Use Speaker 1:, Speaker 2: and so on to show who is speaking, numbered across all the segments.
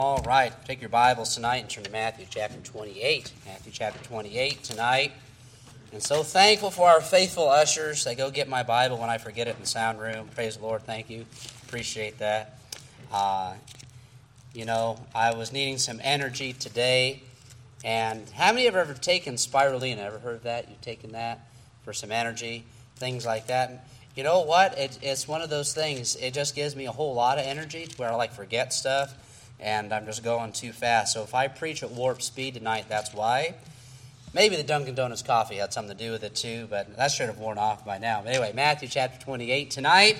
Speaker 1: All right, take your Bibles tonight and turn to Matthew chapter 28. Matthew chapter 28 tonight. And so thankful for our faithful ushers. They go get my Bible when I forget it in the sound room. Praise the Lord, thank you. Appreciate that. I was needing some energy today. And how many have ever taken spirulina? Ever heard of that? You've taken that for some energy, things like that. You know what? It's one of those things. It just gives me a whole lot of energy to where I forget stuff. And I'm just going too fast. So if I preach at warp speed tonight, that's why. Maybe the Dunkin' Donuts coffee had something to do with it too, but that should have worn off by now. But anyway, Matthew chapter 28 tonight.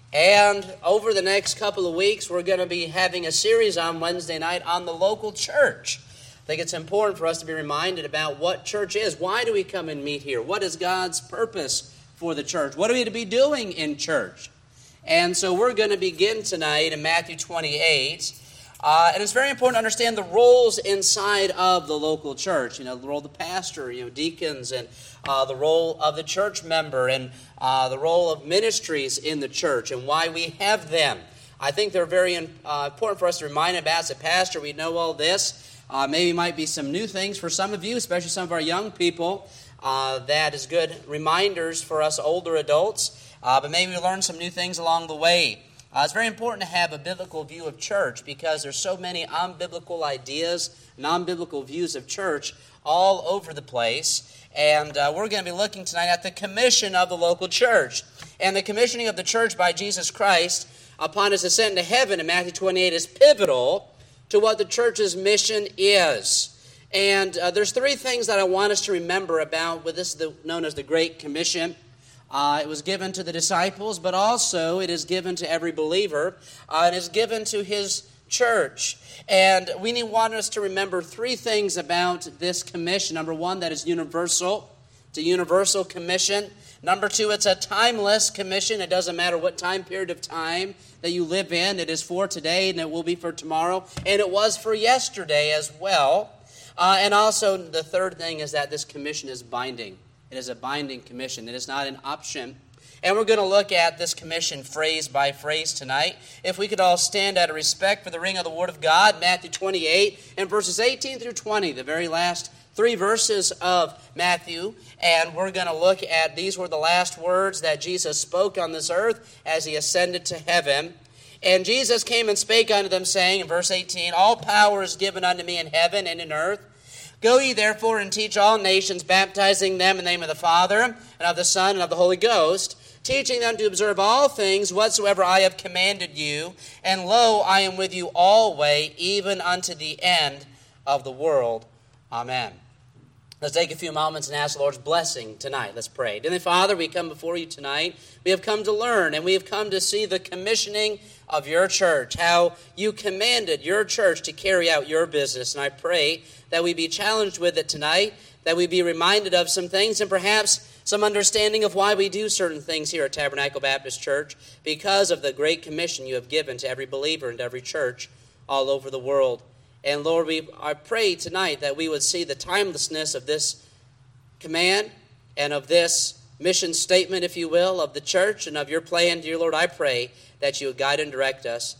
Speaker 1: And over the next couple of weeks, we're going to be having a series on Wednesday night on the local church. I think it's important for us to be reminded about what church is. Why do we come and meet here? What is God's purpose for the church? What are we to be doing in church? And so we're going to begin tonight in Matthew 28. And it's very important to understand the roles inside of the local church. The role of the pastor, deacons, and the role of the church member, and the role of ministries in the church, and why we have them. I think they're very important for us to remind about. As a pastor, we know all this. Maybe might be some new things for some of you, especially some of our young people. That is good reminders for us older adults. But maybe we learn some new things along the way. It's very important to have a biblical view of church because there's so many unbiblical ideas, non-biblical views of church all over the place. And we're going to be looking tonight at the commission of the local church. And the commissioning of the church by Jesus Christ upon his ascent into heaven in Matthew 28 is pivotal to what the church's mission is. And there's three things that I want us to remember about what this is known as the Great Commission. It was given to the disciples, but also it is given to every believer. It is given to his church. And we want us to remember three things about this commission. Number one, that is universal. It's a universal commission. Number two, it's a timeless commission. It doesn't matter what time period of time that you live in. It is for today, and it will be for tomorrow. And it was for yesterday as well. And also, the third thing is that this commission is binding. It is a binding commission. It is not an option. And we're going to look at this commission phrase by phrase tonight. If we could all stand out of respect for the reading of the Word of God, Matthew 28 and verses 18 through 20, the very last three verses of Matthew. And we're going to look at, these were the last words that Jesus spoke on this earth as he ascended to heaven. And Jesus came and spake unto them, saying in verse 18, All power is given unto me in heaven and in earth. Go ye therefore and teach all nations, baptizing them in the name of the Father, and of the Son, and of the Holy Ghost, teaching them to observe all things whatsoever I have commanded you. And lo, I am with you always, even unto the end of the world. Amen. Let's take a few moments and ask the Lord's blessing tonight. Let's pray. Dear Father, we come before you tonight. We have come to learn, and we have come to see the commissioning of your church, how you commanded your church to carry out your business. And I pray that we be challenged with it tonight, that we be reminded of some things, and perhaps some understanding of why we do certain things here at Tabernacle Baptist Church because of the great commission you have given to every believer and every church all over the world. And Lord, I pray tonight that we would see the timelessness of this command and of this mission statement, if you will, of the church and of your plan. Dear Lord, I pray that you would guide and direct us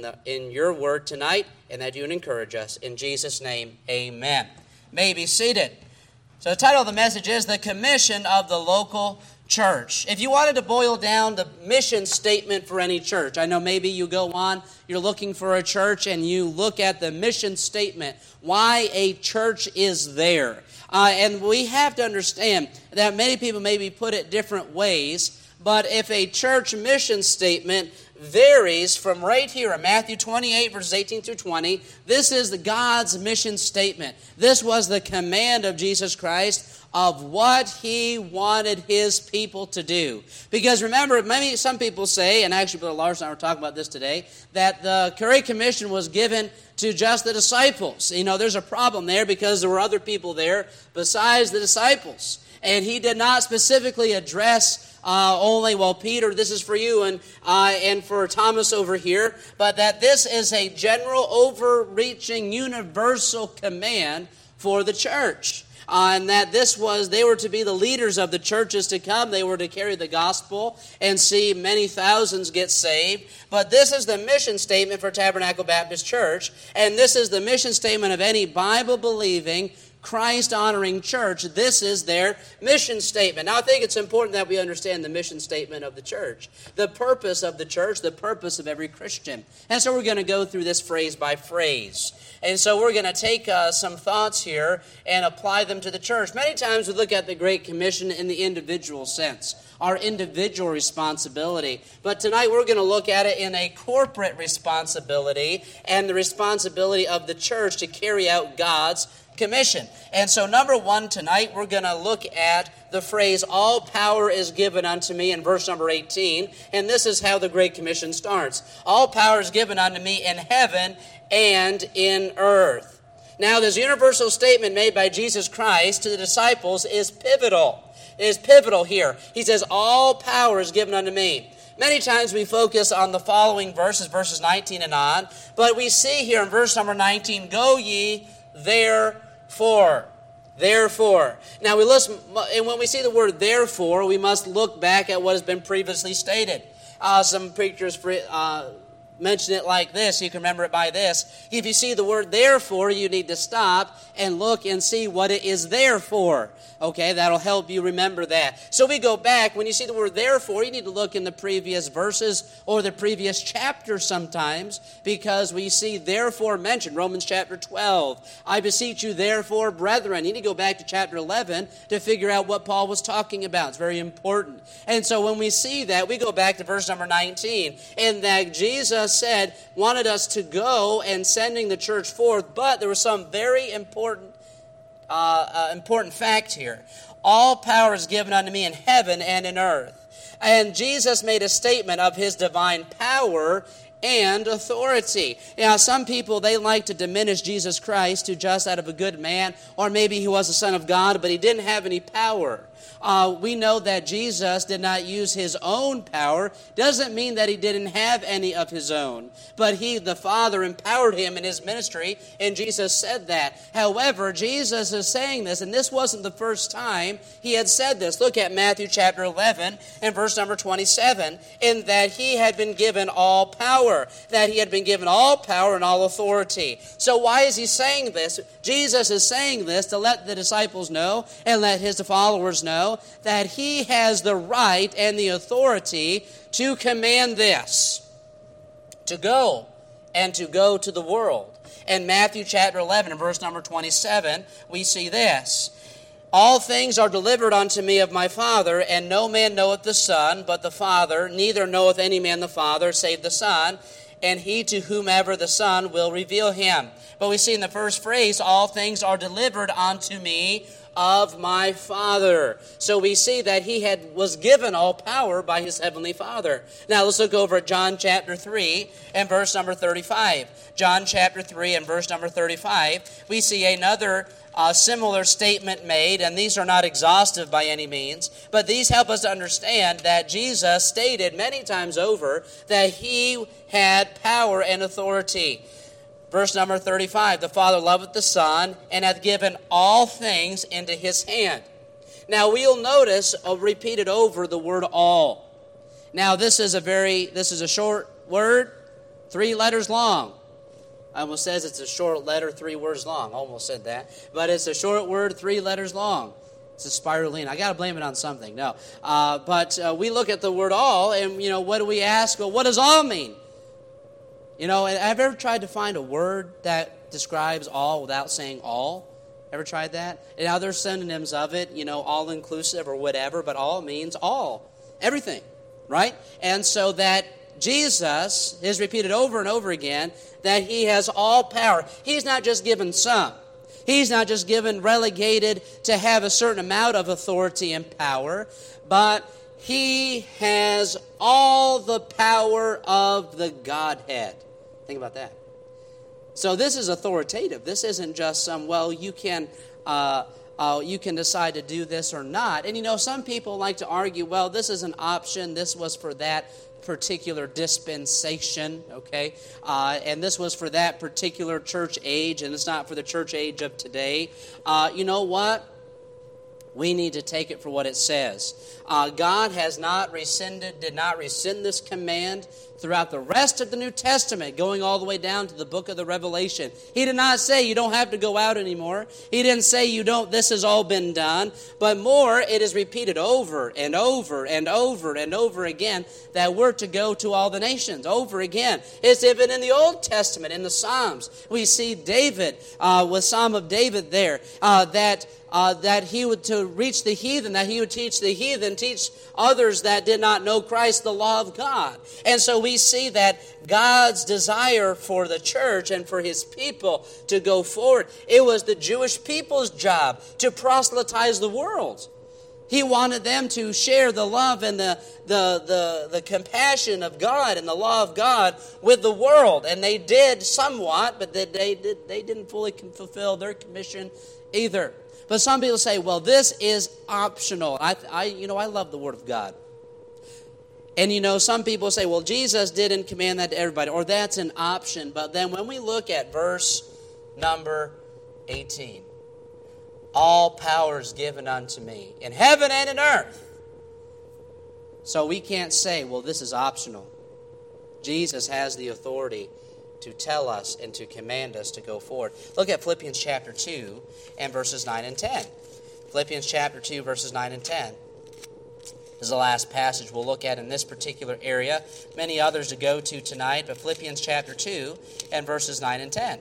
Speaker 1: in your word tonight, and that you would encourage us. In Jesus' name, amen. May be seated. So the title of the message is The Commission of the Local Church. If you wanted to boil down the mission statement for any church, I know maybe you go on, you're looking for a church, and you look at the mission statement, why a church is there. And we have to understand that many people maybe put it different ways, but if a church mission statement varies from right here in Matthew 28, verses 18 through 20, this is God's mission statement. This was the command of Jesus Christ of what he wanted his people to do. Because remember, some people say, and actually Brother Larson and I were talking about this today, that the Great Commission was given to just the disciples. There's a problem there because there were other people there besides the disciples. And he did not specifically address only, Peter, this is for you, and for Thomas over here, but that this is a general, overreaching, universal command for the church. And that they were to be the leaders of the churches to come. They were to carry the gospel and see many thousands get saved. But this is the mission statement for Tabernacle Baptist Church. And this is the mission statement of any Bible-believing, Christ-honoring church. This is their mission statement. Now, I think it's important that we understand the mission statement of the church, the purpose of the church, the purpose of every Christian. And so we're going to go through this phrase by phrase. And so we're going to take some thoughts here and apply them to the church. Many times we look at the Great Commission in the individual sense, our individual responsibility. But tonight we're going to look at it in a corporate responsibility and the responsibility of the church to carry out God's commission. And so number one tonight, we're going to look at the phrase, all power is given unto me, in verse number 18. And this is how the Great Commission starts. All power is given unto me in heaven and in earth. Now, this universal statement made by Jesus Christ to the disciples is pivotal. It is pivotal here. He says, all power is given unto me. Many times we focus on the following verses 19 and on, but we see here in verse number 19, go ye therefore. Now we listen, and when we see the word therefore, we must look back at what has been previously stated. Some preachers mention it like this. You can remember it by this. If you see the word therefore, you need to stop and look and see what it is there for. Okay, that'll help you remember that. So we go back. When you see the word therefore, you need to look in the previous verses or the previous chapter sometimes, because we see therefore mentioned. Romans chapter 12. I beseech you therefore, brethren. You need to go back to chapter 11 to figure out what Paul was talking about. It's very important. And so when we see that, we go back to verse number 19, and that Jesus wanted us to go and sending the church forth, but there was some very important fact here. All power is given unto me in heaven and in earth. And Jesus made a statement of his divine power and authority. Now, some people, they like to diminish Jesus Christ to just out of a good man, or maybe he was the Son of God, but he didn't have any power. We know that Jesus did not use his own power. Doesn't mean that he didn't have any of his own. But the Father empowered him in his ministry, and Jesus said that. However, Jesus is saying this, and this wasn't the first time he had said this. Look at Matthew chapter 11 and verse number 27, in that he had been given all power, that he had been given all power and all authority. So why is he saying this? Jesus is saying this to let the disciples know and let his followers know that he has the right and the authority to command this, to go to the world. In Matthew chapter 11 and verse number 27, we see this. All things are delivered unto me of my Father, and no man knoweth the Son but the Father, neither knoweth any man the Father save the Son, and he to whomever the Son will reveal him. But we see in the first phrase, all things are delivered unto me of my Father. So we see that he was given all power by his heavenly Father. Now let's look over at John chapter 3 and verse number 35. John chapter 3 and verse number 35, we see another similar statement made, and these are not exhaustive by any means, but these help us to understand that Jesus stated many times over that he had power and authority. Verse number 35, the Father loveth the Son, and hath given all things into his hand. Now we'll notice, repeated over, the word all. Now this is a short word, 3 letters long. I almost says it's a short letter, 3 words long. Almost said that. But it's a short word, 3 letters long. It's a spirulina. I got to blame it on something. No. But we look at the word all, and, what do we ask? Well, what does all mean? Have you ever tried to find a word that describes all without saying all? Ever tried that? And now there's synonyms of it, all-inclusive or whatever, but all means all. Everything, right? And so that Jesus is repeated over and over again that he has all power. He's not just given some. He's not just given relegated to have a certain amount of authority and power, but he has all the power of the Godhead. Think about that. So this is authoritative. This isn't just some, you can you can decide to do this or not. And some people like to argue, well, this is an option. This was for that particular dispensation, okay? And this was for that particular church age, and it's not for the church age of today. You know what? We need to take it for what it says. God did not rescind this command throughout the rest of the New Testament, going all the way down to the book of the Revelation. He did not say you don't have to go out anymore. He didn't say this has all been done. But more, it is repeated over and over and over and over again that we're to go to all the nations, over again. It's even in the Old Testament, in the Psalms. We see David, with Psalm of David there, that he would, to reach the heathen, that he would teach the heathen, teach others that did not know Christ the law of God. And so we see that God's desire for the church and for his people to go forward, it was the Jewish people's job to proselytize the world. He wanted them to share the love and the compassion of God and the law of God with the world. And they did somewhat, but they didn't fully fulfill their commission either. But some people say, well, this is optional. I love the Word of God. And, some people say, well, Jesus didn't command that to everybody, or that's an option. But then when we look at verse number 18, all power is given unto me in heaven and in earth. So we can't say, well, this is optional. Jesus has the authority to tell us and to command us to go forward. Look at Philippians chapter 2 and verses 9 and 10. Philippians chapter 2, verses 9 and 10. This is the last passage we'll look at in this particular area. Many others to go to tonight, but Philippians chapter 2 and verses 9 and 10.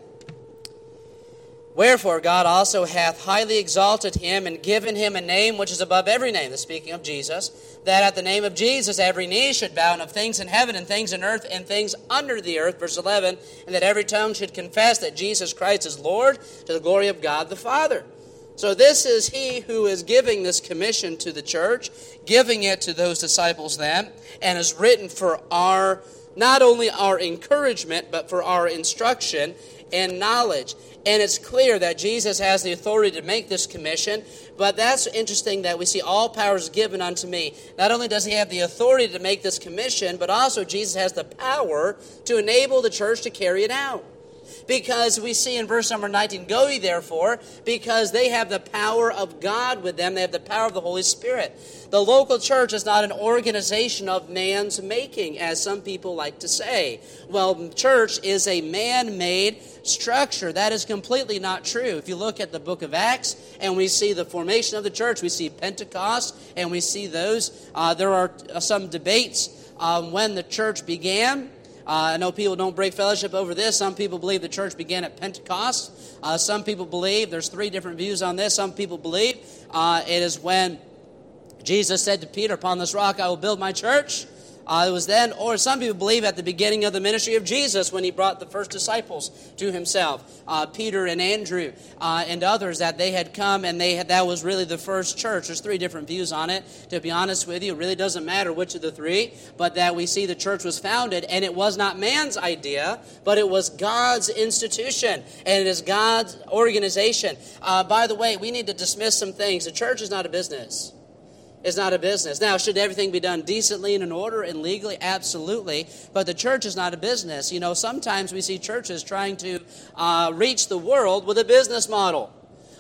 Speaker 1: Wherefore God also hath highly exalted him and given him a name which is above every name, the speaking of Jesus, that at the name of Jesus every knee should bow, and of things in heaven and things in earth and things under the earth, verse 11, and that every tongue should confess that Jesus Christ is Lord, to the glory of God the Father. So this is he who is giving this commission to the church, giving it to those disciples then, and is written for our, not only our encouragement, but for our instruction and knowledge. And it's clear that Jesus has the authority to make this commission, but that's interesting that we see all power is given unto me. Not only does he have the authority to make this commission, but also Jesus has the power to enable the church to carry it out. Because we see in verse number 19, go ye therefore, because they have the power of God with them. They have the power of the Holy Spirit. The local church is not an organization of man's making, as some people like to say. Well, church is a man-made structure. That is completely not true. If you look at the book of Acts and we see the formation of the church, we see Pentecost and we see those. There are some debates when the church began. I know people don't break fellowship over this. Some people believe the church began at Pentecost. Some people believe, there's three different views on this. Some people believe it is when Jesus said to Peter, upon this rock I will build my church. It was then, or some people believe at the beginning of the ministry of Jesus when he brought the first disciples to himself, Peter and Andrew and others, that they had come and that was really the first church. There's three different views on it. To be honest with you, it really doesn't matter which of the three, but that we see the church was founded, and it was not man's idea, but it was God's institution, and it is God's organization. By the way, we need to dismiss some things. The church is not a business. It's not a business. Now, should everything be done decently and in order and legally? Absolutely. But the church is not a business. Sometimes we see churches trying to reach the world with a business model,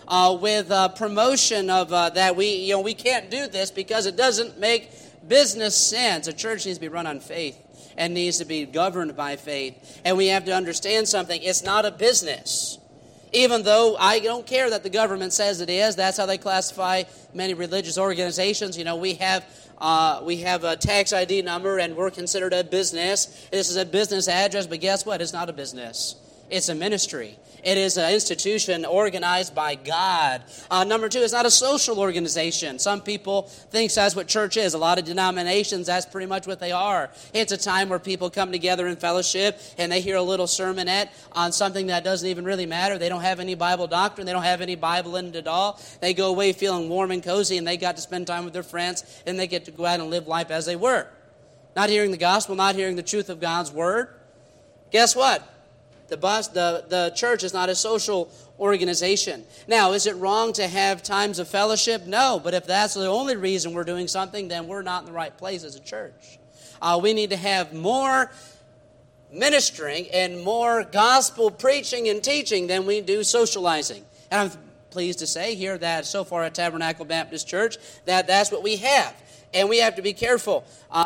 Speaker 1: with promotion of that we can't do this because it doesn't make business sense. A church needs to be run on faith and needs to be governed by faith. And we have to understand something. It's not a business. Even though I don't care that the government says it is, that's how they classify many religious organizations. We have a tax ID number, and we're considered a business. This is a business address, but guess what? It's not a business. It's a ministry. It is an institution organized by God. Number two, it's not a social organization. Some people think that's what church is. A lot of denominations, that's pretty much what they are. It's a time where people come together in fellowship and they hear a little sermonette on something that doesn't even really matter. They don't have any Bible doctrine. They don't have any Bible in it at all. They go away feeling warm and cozy, and they got to spend time with their friends, and they get to go out and live life as they were. Not hearing the gospel, not hearing the truth of God's word. Guess what? The church is not a social organization. Now, is it wrong to have times of fellowship? No, but if that's the only reason we're doing something, then we're not in the right place as a church. We need to have more ministering and more gospel preaching and teaching than we do socializing. And I'm pleased to say here that so far at Tabernacle Baptist Church, that's what we have. And we have to be careful.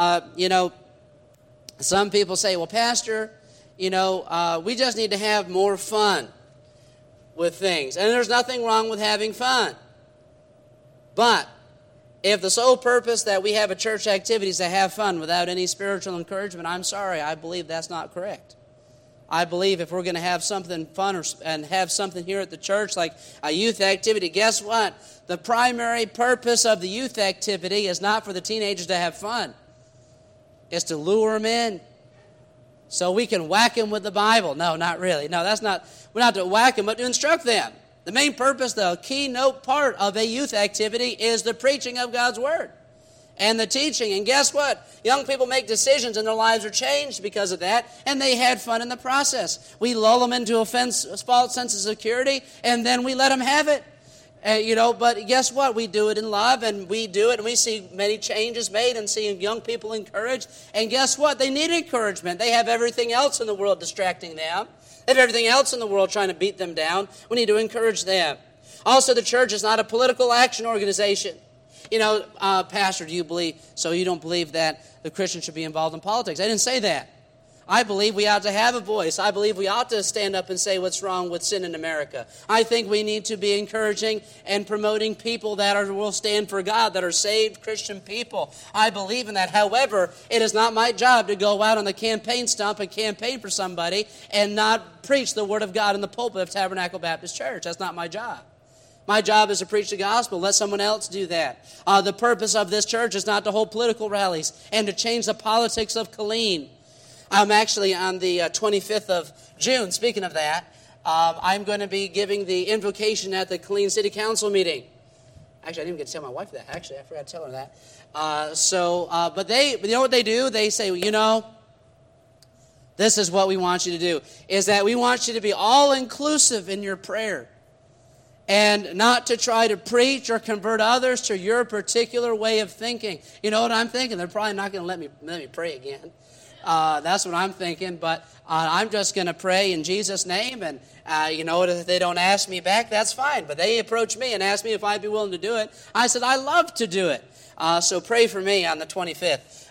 Speaker 1: Some people say, well, Pastor, we just need to have more fun with things. And there's nothing wrong with having fun. But if the sole purpose that we have a church activity is to have fun without any spiritual encouragement, I'm sorry, I believe that's not correct. I believe if we're going to have something fun and have something here at the church like a youth activity, guess what? The primary purpose of the youth activity is not for the teenagers to have fun. It's to lure them in so we can whack them with the Bible. No, not really. No, we're not to whack them, but to instruct them. The main purpose, the keynote part of a youth activity is the preaching of God's Word and the teaching. And guess what? Young people make decisions and their lives are changed because of that, and they had fun in the process. We lull them into a false sense of security, and then we let them have it. But guess what? We do it in love, and we do it, and we see many changes made and see young people encouraged. And guess what? They need encouragement. They have everything else in the world distracting them. They have everything else in the world trying to beat them down. We need to encourage them. Also, the church is not a political action organization. Pastor, do you believe, so you don't believe that the Christian should be involved in politics? I didn't say that. I believe we ought to have a voice. I believe we ought to stand up and say what's wrong with sin in America. I think we need to be encouraging and promoting people that will stand for God, that are saved Christian people. I believe in that. However, it is not my job to go out on the campaign stump and campaign for somebody and not preach the Word of God in the pulpit of Tabernacle Baptist Church. That's not my job. My job is to preach the gospel. Let someone else do that. The purpose of this church is not to hold political rallies and to change the politics of Killeen. I'm actually on the 25th of June, speaking of that, I'm going to be giving the invocation at the Killeen City Council meeting. Actually, I didn't even get to tell my wife that. Actually, I forgot to tell her that. But you know what they do? They say, this is what we want you to do, is that we want you to be all-inclusive in your prayer and not to try to preach or convert others to your particular way of thinking. You know what I'm thinking? They're probably not going to let me pray again. That's what I'm thinking, but I'm just going to pray in Jesus' name, and if they don't ask me back, that's fine, but they approached me and asked me if I'd be willing to do it. I said, I love to do it. So pray for me on the 25th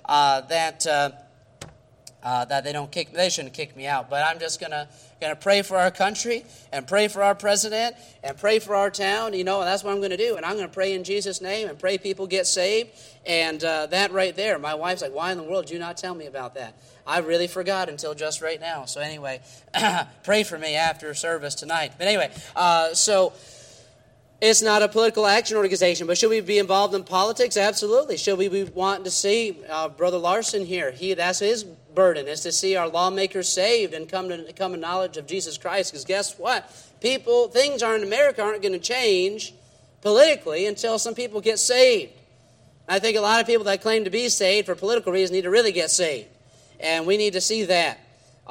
Speaker 1: that they shouldn't kick me out, but I'm just going to pray for our country and pray for our president and pray for our town. That's what I'm going to do, and I'm going to pray in Jesus' name and pray people get saved. And that right there, my wife's like, why in the world did you not tell me about that? I really forgot until just right now. So anyway, pray for me after service tonight. But anyway, so it's not a political action organization, but should we be involved in politics? Absolutely. Should we be wanting to see Brother Larson here? That's his burden, is to see our lawmakers saved and come to knowledge of Jesus Christ. Because guess what? Things in America aren't going to change politically until some people get saved. I think a lot of people that claim to be saved for political reasons need to really get saved. And we need to see that.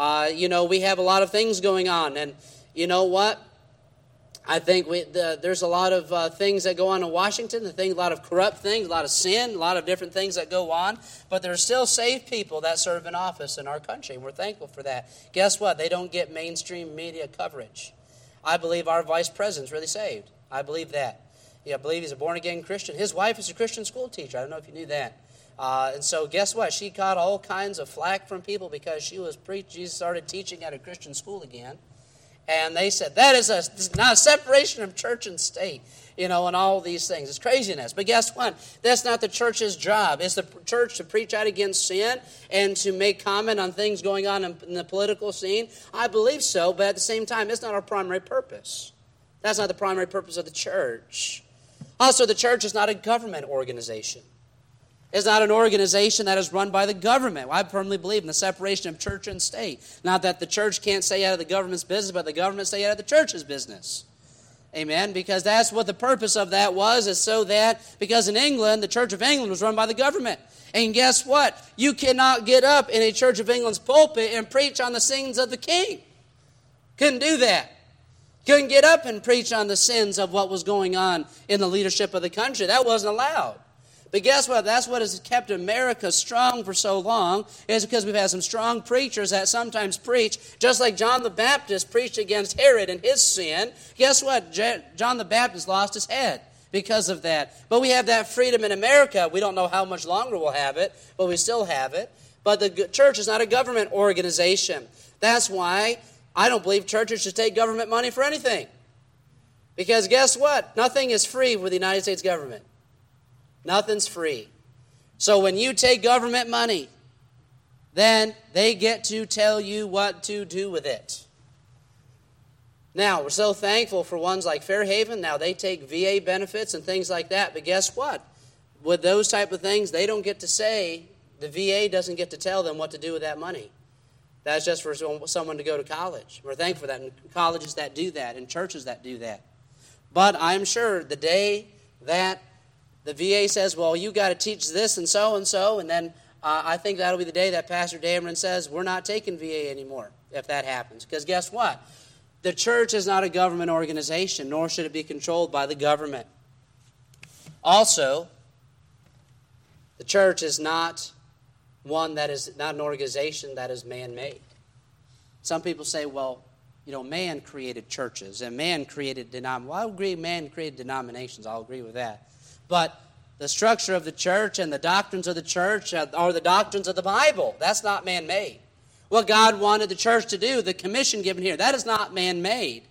Speaker 1: We have a lot of things going on. And you know what? I think there's a lot of things that go on in Washington, a lot of corrupt things, a lot of sin, a lot of different things that go on. But there's still saved people that serve in office in our country, and we're thankful for that. Guess what? They don't get mainstream media coverage. I believe our vice president's really saved. I believe that. I believe he's a born-again Christian. His wife is a Christian school teacher. I don't know if you knew that. And so guess what? She got all kinds of flack from people because she started teaching at a Christian school again. And they said, that is not a separation of church and state, and all these things. It's craziness. But guess what? That's not the church's job. It's the church to preach out against sin and to make comment on things going on in the political scene. I believe so, but at the same time, it's not our primary purpose. That's not the primary purpose of the church. Also, the church is not a government organization. It's not an organization that is run by the government. I firmly believe in the separation of church and state. Not that the church can't stay out of the government's business, but the government stay out of the church's business. Amen? Because that's what the purpose of that was, is so that, because in England, the Church of England was run by the government. And guess what? You cannot get up in a Church of England's pulpit and preach on the sins of the king. Couldn't do that. Couldn't get up and preach on the sins of what was going on in the leadership of the country. That wasn't allowed. But guess what? That's what has kept America strong for so long, is because we've had some strong preachers that sometimes preach, just like John the Baptist preached against Herod and his sin. Guess what? John the Baptist lost his head because of that. But we have that freedom in America. We don't know how much longer we'll have it, but we still have it. But the church is not a government organization. That's why I don't believe churches should take government money for anything. Because guess what? Nothing is free with the United States government. Nothing's free. So when you take government money, then they get to tell you what to do with it. Now, we're so thankful for ones like Fairhaven. Now, they take VA benefits and things like that. But guess what? With those type of things, they don't get to say, the VA doesn't get to tell them what to do with that money. That's just for someone to go to college. We're thankful for that, and colleges that do that, and churches that do that. But I'm sure the day that the VA says, well, you got to teach this and so, and then I think that'll be the day that Pastor Dameron says, we're not taking VA anymore, if that happens. Because guess what? The church is not a government organization, nor should it be controlled by the government. Also, the church is not one that is not an organization that is man-made. Some people say, well, man created churches and man created denominations. Well, I agree man created denominations. I'll agree with that. But the structure of the church and the doctrines of the church are the doctrines of the Bible. That's not man-made. What God wanted the church to do, the commission given here, that is not man-made.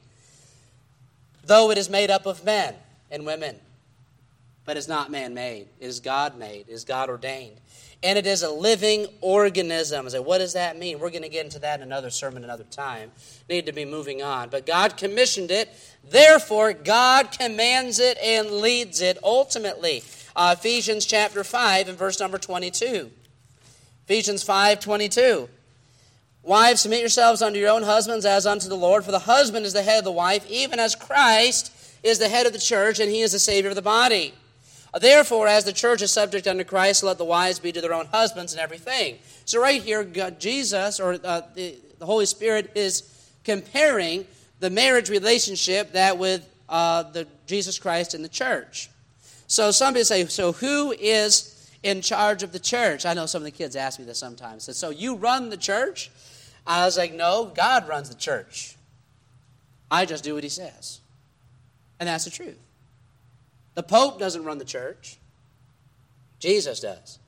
Speaker 1: Though it is made up of men and women. But it's not man-made. It is God-made. It is God-ordained. And it is a living organism. So what does that mean? We're going to get into that in another sermon another time. Need to be moving on. But God commissioned it. Therefore, God commands it and leads it ultimately. Ephesians chapter 5 and verse number 22. Ephesians 5:22. Wives, submit yourselves unto your own husbands as unto the Lord. For the husband is the head of the wife, even as Christ is the head of the church, and he is the Savior of the body. Therefore, as the church is subject unto Christ, let the wives be to their own husbands in everything. So right here, Jesus, or the Holy Spirit, is comparing the marriage relationship that with the Jesus Christ and the church. So somebody say, so who is in charge of the church? I know some of the kids ask me this sometimes. Say, so you run the church? I was like, no, God runs the church. I just do what he says. And that's the truth. The Pope doesn't run the church. Jesus does.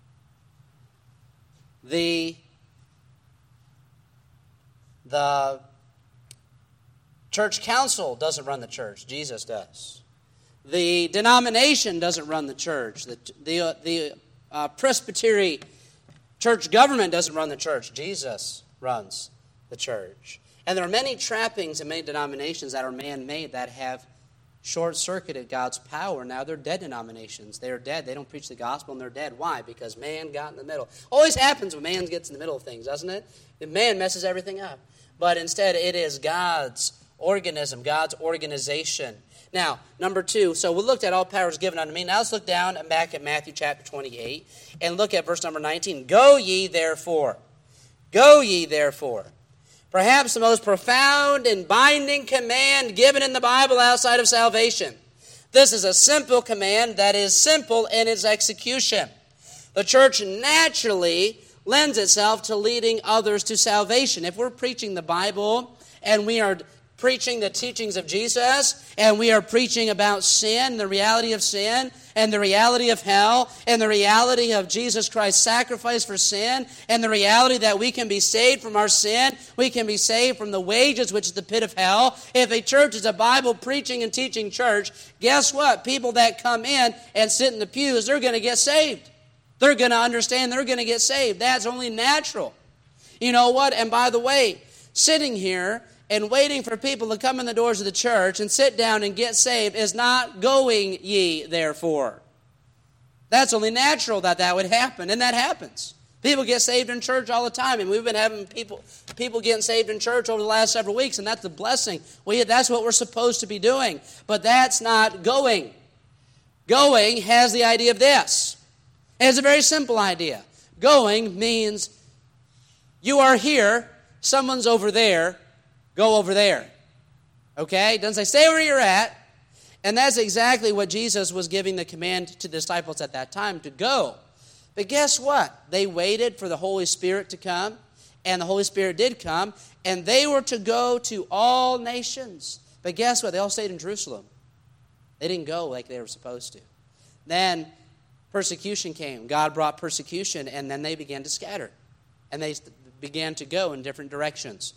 Speaker 1: The church council doesn't run the church. Jesus does. The denomination doesn't run the church. The Presbytery church government doesn't run the church. Jesus runs the church. And there are many trappings in many denominations that are man-made that have short-circuited God's power. Now they're dead denominations. They're dead. They don't preach the gospel and they're dead. Why? Because man got in the middle. Always happens when man gets in the middle of things, doesn't it? Man messes everything up. But instead it is God's organism, God's organization. Now, number 2, so we looked at all powers given unto me. Now let's look down and back at Matthew chapter 28 and look at verse number 19. Go ye therefore. Go ye therefore. Perhaps the most profound and binding command given in the Bible outside of salvation. This is a simple command that is simple in its execution. The church naturally lends itself to leading others to salvation. If we're preaching the Bible and we are preaching the teachings of Jesus, and we are preaching about sin, the reality of sin, and the reality of hell, and the reality of Jesus Christ's sacrifice for sin, and the reality that we can be saved from our sin, we can be saved from the wages, which is the pit of hell. If a church is a Bible preaching and teaching church, guess what? People that come in and sit in the pews, they're going to get saved. They're going to understand, they're going to get saved. That's only natural. You know what? And by the way, sitting here and waiting for people to come in the doors of the church and sit down and get saved is not going ye therefore. That's only natural that would happen, and that happens. People get saved in church all the time, and we've been having people getting saved in church over the last several weeks, and that's a blessing. That's what we're supposed to be doing, but that's not going. Going has the idea of this. It's a very simple idea. Going means you are here, someone's over there, Go over there. Okay? It doesn't say, stay where you're at. And that's exactly what Jesus was giving the command to the disciples at that time, to go. But guess what? They waited for the Holy Spirit to come, and the Holy Spirit did come, and they were to go to all nations. But guess what? They all stayed in Jerusalem. They didn't go like they were supposed to. Then persecution came. God brought persecution, and then they began to scatter. And they began to go in different directions.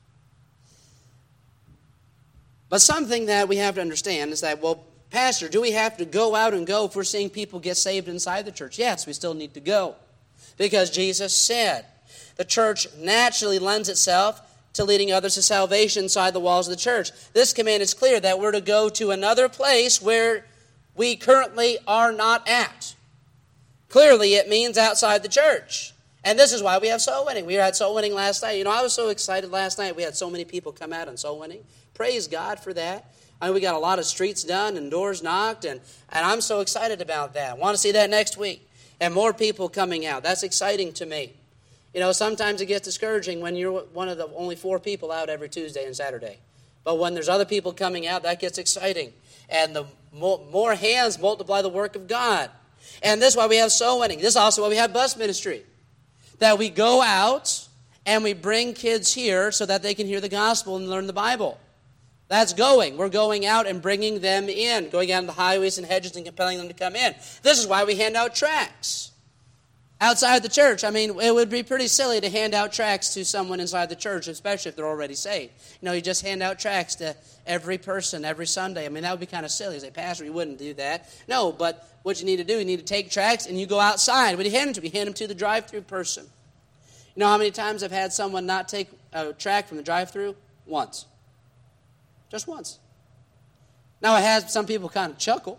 Speaker 1: But something that we have to understand is that, well, Pastor, do we have to go out and go if we're seeing people get saved inside the church? Yes, we still need to go. Because Jesus said the church naturally lends itself to leading others to salvation inside the walls of the church. This command is clear that we're to go to another place where we currently are not at. Clearly, it means outside the church. And this is why we have soul winning. We had soul winning last night. You know, I was so excited last night. We had so many people come out on soul winning. Praise God for that. I mean, we got a lot of streets done and doors knocked, and I'm so excited about that. I want to see that next week. And more people coming out. That's exciting to me. You know, sometimes it gets discouraging when you're one of the only 4 people out every Tuesday and Saturday. But when there's other people coming out, that gets exciting. And the more hands multiply the work of God. And this is why we have soul winning. This is also why we have bus ministry. That we go out and we bring kids here so that they can hear the gospel and learn the Bible. That's going. We're going out and bringing them in, going out on the highways and hedges and compelling them to come in. This is why we hand out tracts outside the church. I mean, it would be pretty silly to hand out tracts to someone inside the church, especially if they're already saved. You know, you just hand out tracts to every person every Sunday. I mean, that would be kind of silly. You say, Pastor, you wouldn't do that. No, but what you need to do, you need to take tracts and you go outside. What do you hand them to? You hand them to the drive-through person. You know how many times I've had someone not take a tract from the drive-through? Once. Just once. Now, I had some people kind of chuckle.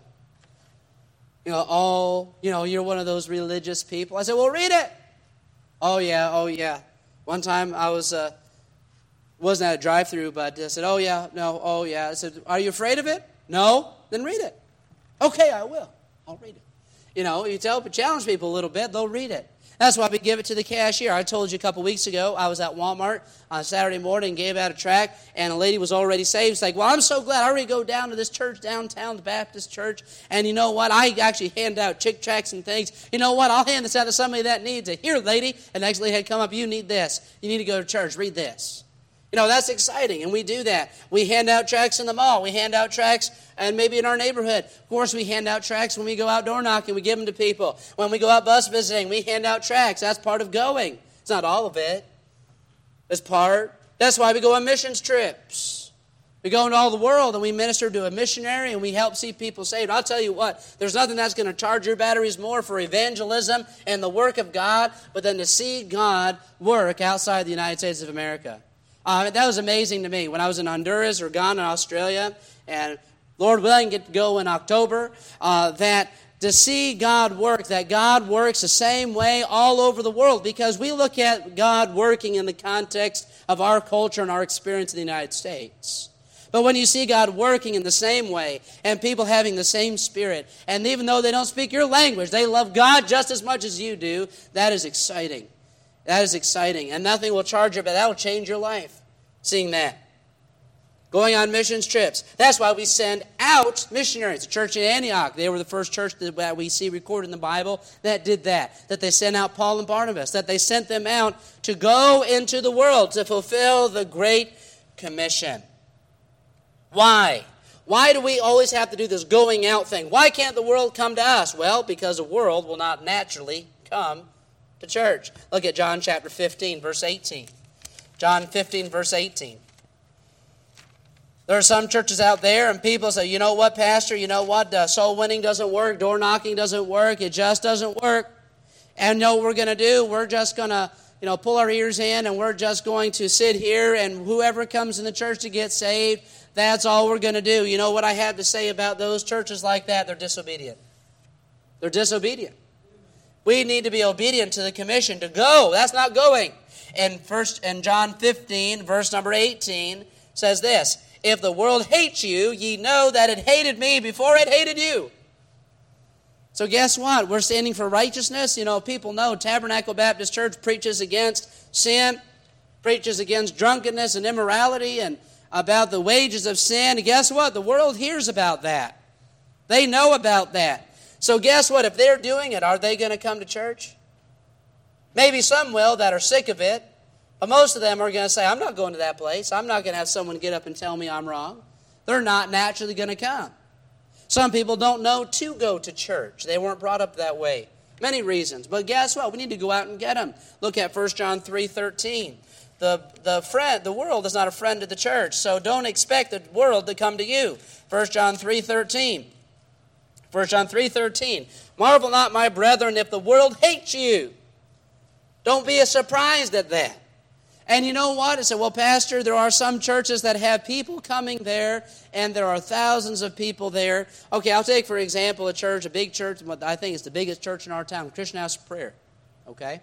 Speaker 1: You know, oh, you know, you're one of those religious people. I said, well, read it. Oh, yeah. One time I wasn't at a drive-through, but I said, oh, yeah. I said, are you afraid of it? No? Then read it. Okay, I will. I'll read it. You know, you challenge people a little bit, they'll read it. That's why we give it to the cashier. I told you a couple weeks ago, I was at Walmart on Saturday morning and gave out a tract, and a lady was already saved. She's like, well, I'm so glad. I already go down to this church downtown, the Baptist church, and you know what? I actually hand out chick tracts and things. You know what? I'll hand this out to somebody that needs it. Here, lady. And the next lady had come up, you need this. You need to go to church. Read this. You know, that's exciting, and we do that. We hand out tracts in the mall. We hand out tracts and maybe in our neighborhood. Of course, we hand out tracts when we go out door knocking. We give them to people. When we go out bus visiting, we hand out tracts. That's part of going. It's not all of it. It's part. That's why we go on missions trips. We go into all the world, and we minister to a missionary, and we help see people saved. I'll tell you what, there's nothing that's going to charge your batteries more for evangelism and the work of God, but than to see God work outside the United States of America. That was amazing to me when I was in Honduras or Ghana, Australia, and Lord willing, get to go in October, that to see God work, that God works the same way all over the world, because we look at God working in the context of our culture and our experience in the United States. But when you see God working in the same way, and people having the same spirit, and even though they don't speak your language, they love God just as much as you do, that is exciting. That is exciting. And nothing will charge you, but that will change your life, seeing that. Going on missions trips. That's why we send out missionaries. The church in Antioch, they were the first church that we see recorded in the Bible that did that. That they sent out Paul and Barnabas. That they sent them out to go into the world to fulfill the Great Commission. Why? Why do we always have to do this going out thing? Why can't the world come to us? Well, because the world will not naturally come to church. Look at John chapter 15, verse 18. John 15, verse 18. There are some churches out there, and people say, you know what, Pastor, you know what, soul winning doesn't work, door knocking doesn't work, it just doesn't work. And you know what we're going to do? We're just going to, pull our ears in, and we're just going to sit here, and whoever comes in the church to get saved, that's all we're going to do. You know what I have to say about those churches like that? They're disobedient. They're disobedient. We need to be obedient to the commission to go. That's not going. And John 15, verse number 18, says this, if the world hates you, ye know that it hated me before it hated you. So guess what? We're standing for righteousness. People know Tabernacle Baptist Church preaches against sin, preaches against drunkenness and immorality and about the wages of sin. And guess what? The world hears about that. They know about that. So guess what? If they're doing it, are they going to come to church? Maybe some will that are sick of it. But most of them are going to say, I'm not going to that place. I'm not going to have someone get up and tell me I'm wrong. They're not naturally going to come. Some people don't know to go to church. They weren't brought up that way. Many reasons. But guess what? We need to go out and get them. Look at 1 John 3:13. The world is not a friend to the church, so don't expect the world to come to you. 1 John 3:13. 1 John 3:13. Marvel not, my brethren, if the world hates you. Don't be surprised at that. And you know what? I said, well, Pastor, there are some churches that have people coming there, and there are thousands of people there. Okay, I'll take, for example, a big church, I think it's the biggest church in our town, Christian House of Prayer. Okay?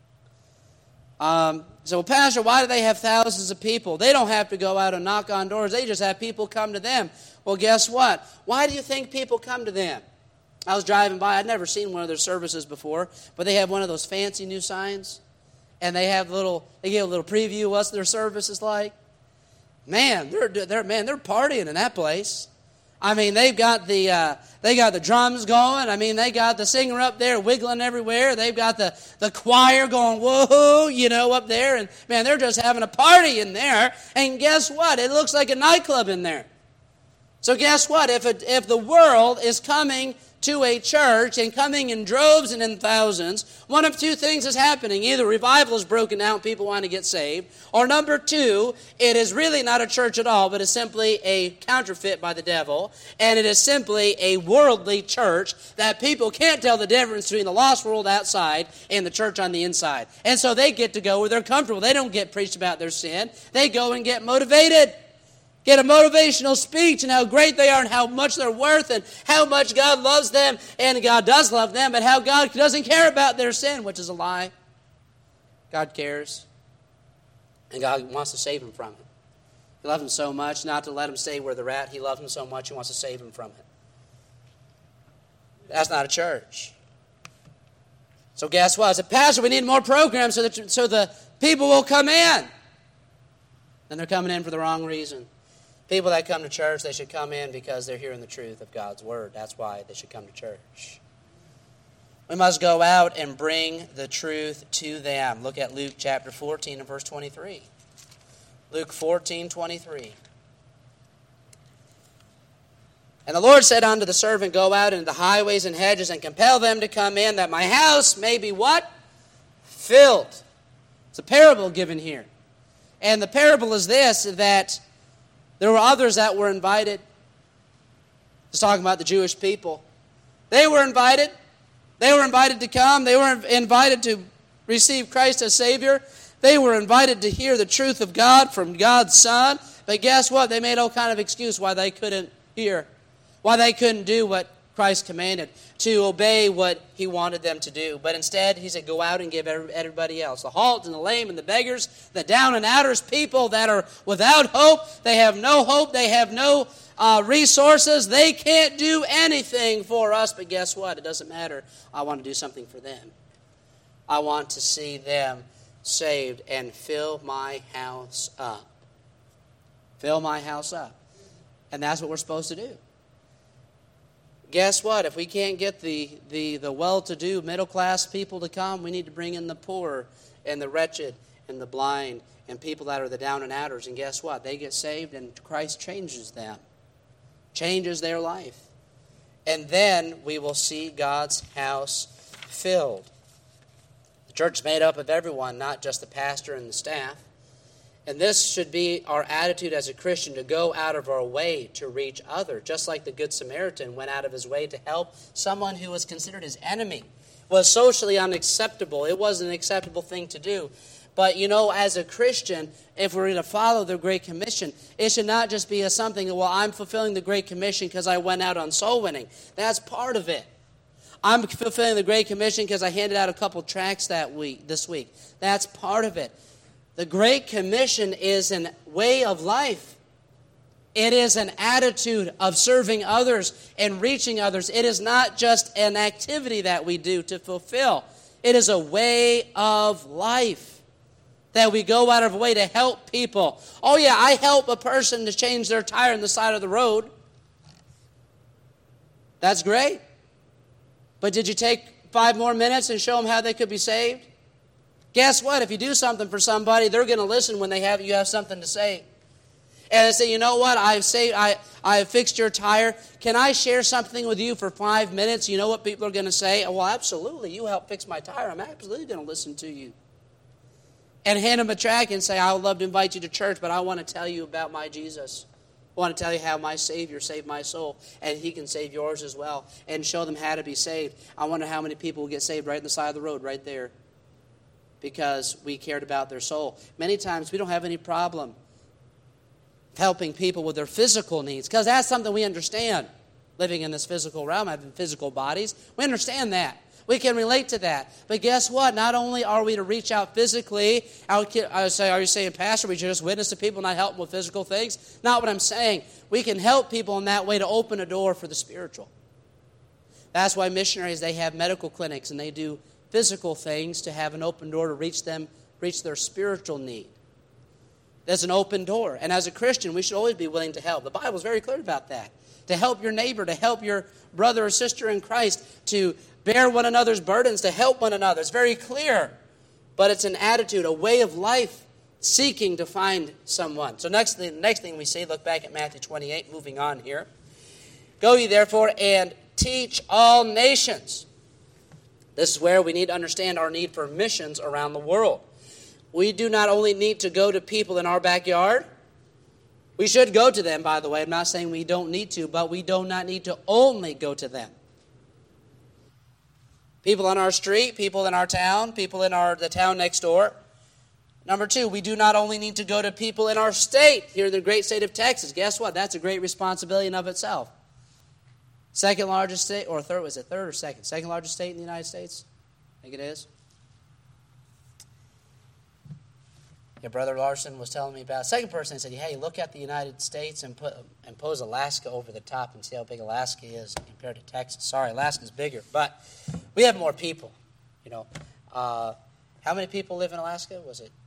Speaker 1: So, well, Pastor, why do they have thousands of people? They don't have to go out and knock on doors. They just have people come to them. Well, guess what? Why do you think people come to them? I was driving by. I'd never seen one of their services before, but they have one of those fancy new signs. And they give a little preview of what their service is like. Man, they're partying in that place. I mean, they got the drums going. I mean, they got the singer up there wiggling everywhere. They've got the choir going whoa, up there, and man, they're just having a party in there. And guess what? It looks like a nightclub in there. So guess what? If the world is coming to a church and coming in droves and in thousands, one of two things is happening. Either revival is broken out and people want to get saved, or number two, it is really not a church at all, but it's simply a counterfeit by the devil, and it is simply a worldly church that people can't tell the difference between the lost world outside and the church on the inside. And so they get to go where they're comfortable. They don't get preached about their sin. They go and get motivated. Get a motivational speech and how great they are and how much they're worth and how much God loves them, and God does love them, but how God doesn't care about their sin, which is a lie. God cares. And God wants to save them from it. He loves them so much not to let them stay where they're at. He loves them so much He wants to save them from it. That's not a church. So guess what? As a pastor, we need more programs so the people will come in. Then they're coming in for the wrong reason. People that come to church, they should come in because they're hearing the truth of God's Word. That's why they should come to church. We must go out and bring the truth to them. Look at Luke chapter 14 and verse 23. Luke 14:23. And the Lord said unto the servant, Go out into the highways and hedges and compel them to come in, that my house may be what? Filled. It's a parable given here. And the parable is this, that there were others that were invited. It's talking about the Jewish people. They were invited. They were invited to come. They were invited to receive Christ as Savior. They were invited to hear the truth of God from God's Son. But guess what? They made all kind of excuse why they couldn't hear, why they couldn't do what Christ commanded, to obey what He wanted them to do. But instead, He said, go out and give everybody else. The halt and the lame and the beggars, the down and outers, people that are without hope. They have no hope. They have no resources. They can't do anything for us. But guess what? It doesn't matter. I want to do something for them. I want to see them saved and fill my house up. Fill my house up. And that's what we're supposed to do. Guess what? If we can't get the well-to-do middle-class people to come, we need to bring in the poor and the wretched and the blind and people that are the down and outers. And guess what? They get saved and Christ changes them, changes their life. And then we will see God's house filled. The church is made up of everyone, not just the pastor and the staff. And this should be our attitude as a Christian, to go out of our way to reach others, just like the Good Samaritan went out of his way to help someone who was considered his enemy, was socially unacceptable. It wasn't an acceptable thing to do. But, as a Christian, if we're going to follow the Great Commission, it should not just be something, well, I'm fulfilling the Great Commission because I went out on soul winning. That's part of it. I'm fulfilling the Great Commission because I handed out a couple tracts this week. That's part of it. The Great Commission is a way of life. It is an attitude of serving others and reaching others. It is not just an activity that we do to fulfill. It is a way of life that we go out of our way to help people. Oh yeah, I help a person to change their tire on the side of the road. That's great. But did you take 5 more minutes and show them how they could be saved? Guess what? If you do something for somebody, they're going to listen when you have something to say. And they say, you know what, I've fixed your tire. Can I share something with you for 5 minutes? You know what people are going to say? Oh, well, absolutely. You helped fix my tire. I'm absolutely going to listen to you. And hand them a tract and say, I would love to invite you to church, but I want to tell you about my Jesus. I want to tell you how my Savior saved my soul, and He can save yours as well, and show them how to be saved. I wonder how many people will get saved right on the side of the road, right there, because we cared about their soul. Many times we don't have any problem helping people with their physical needs, because that's something we understand. Living in this physical realm, having physical bodies, we understand that. We can relate to that. But guess what? Not only are we to reach out physically, are you saying, Pastor, we should just witness to people and not help them with physical things? Not what I'm saying. We can help people in that way to open a door for the spiritual. That's why missionaries, they have medical clinics and they do physical things to have an open door to reach their spiritual need. There's an open door. And as a Christian, we should always be willing to help. The Bible is very clear about that. To help your neighbor, to help your brother or sister in Christ, to bear one another's burdens, to help one another. It's very clear. But it's an attitude, a way of life, seeking to find someone. So next thing we see, look back at Matthew 28, moving on here. Go ye therefore and teach all nations. This is where we need to understand our need for missions around the world. We do not only need to go to people in our backyard. We should go to them, by the way. I'm not saying we don't need to, but we do not need to only go to them. People on our street, people in our town, people in the town next door. Number 2, we do not only need to go to people in our state, here in the great state of Texas. Guess what? That's a great responsibility in of itself. Second largest state, or third, was it third or second? Second largest state in the United States? I think it is. Your brother Larson was telling me about. Second person, he said, hey, look at the United States and pose Alaska over the top and see how big Alaska is compared to Texas. Sorry, Alaska's bigger, but we have more people. You know, how many people live in Alaska? Was it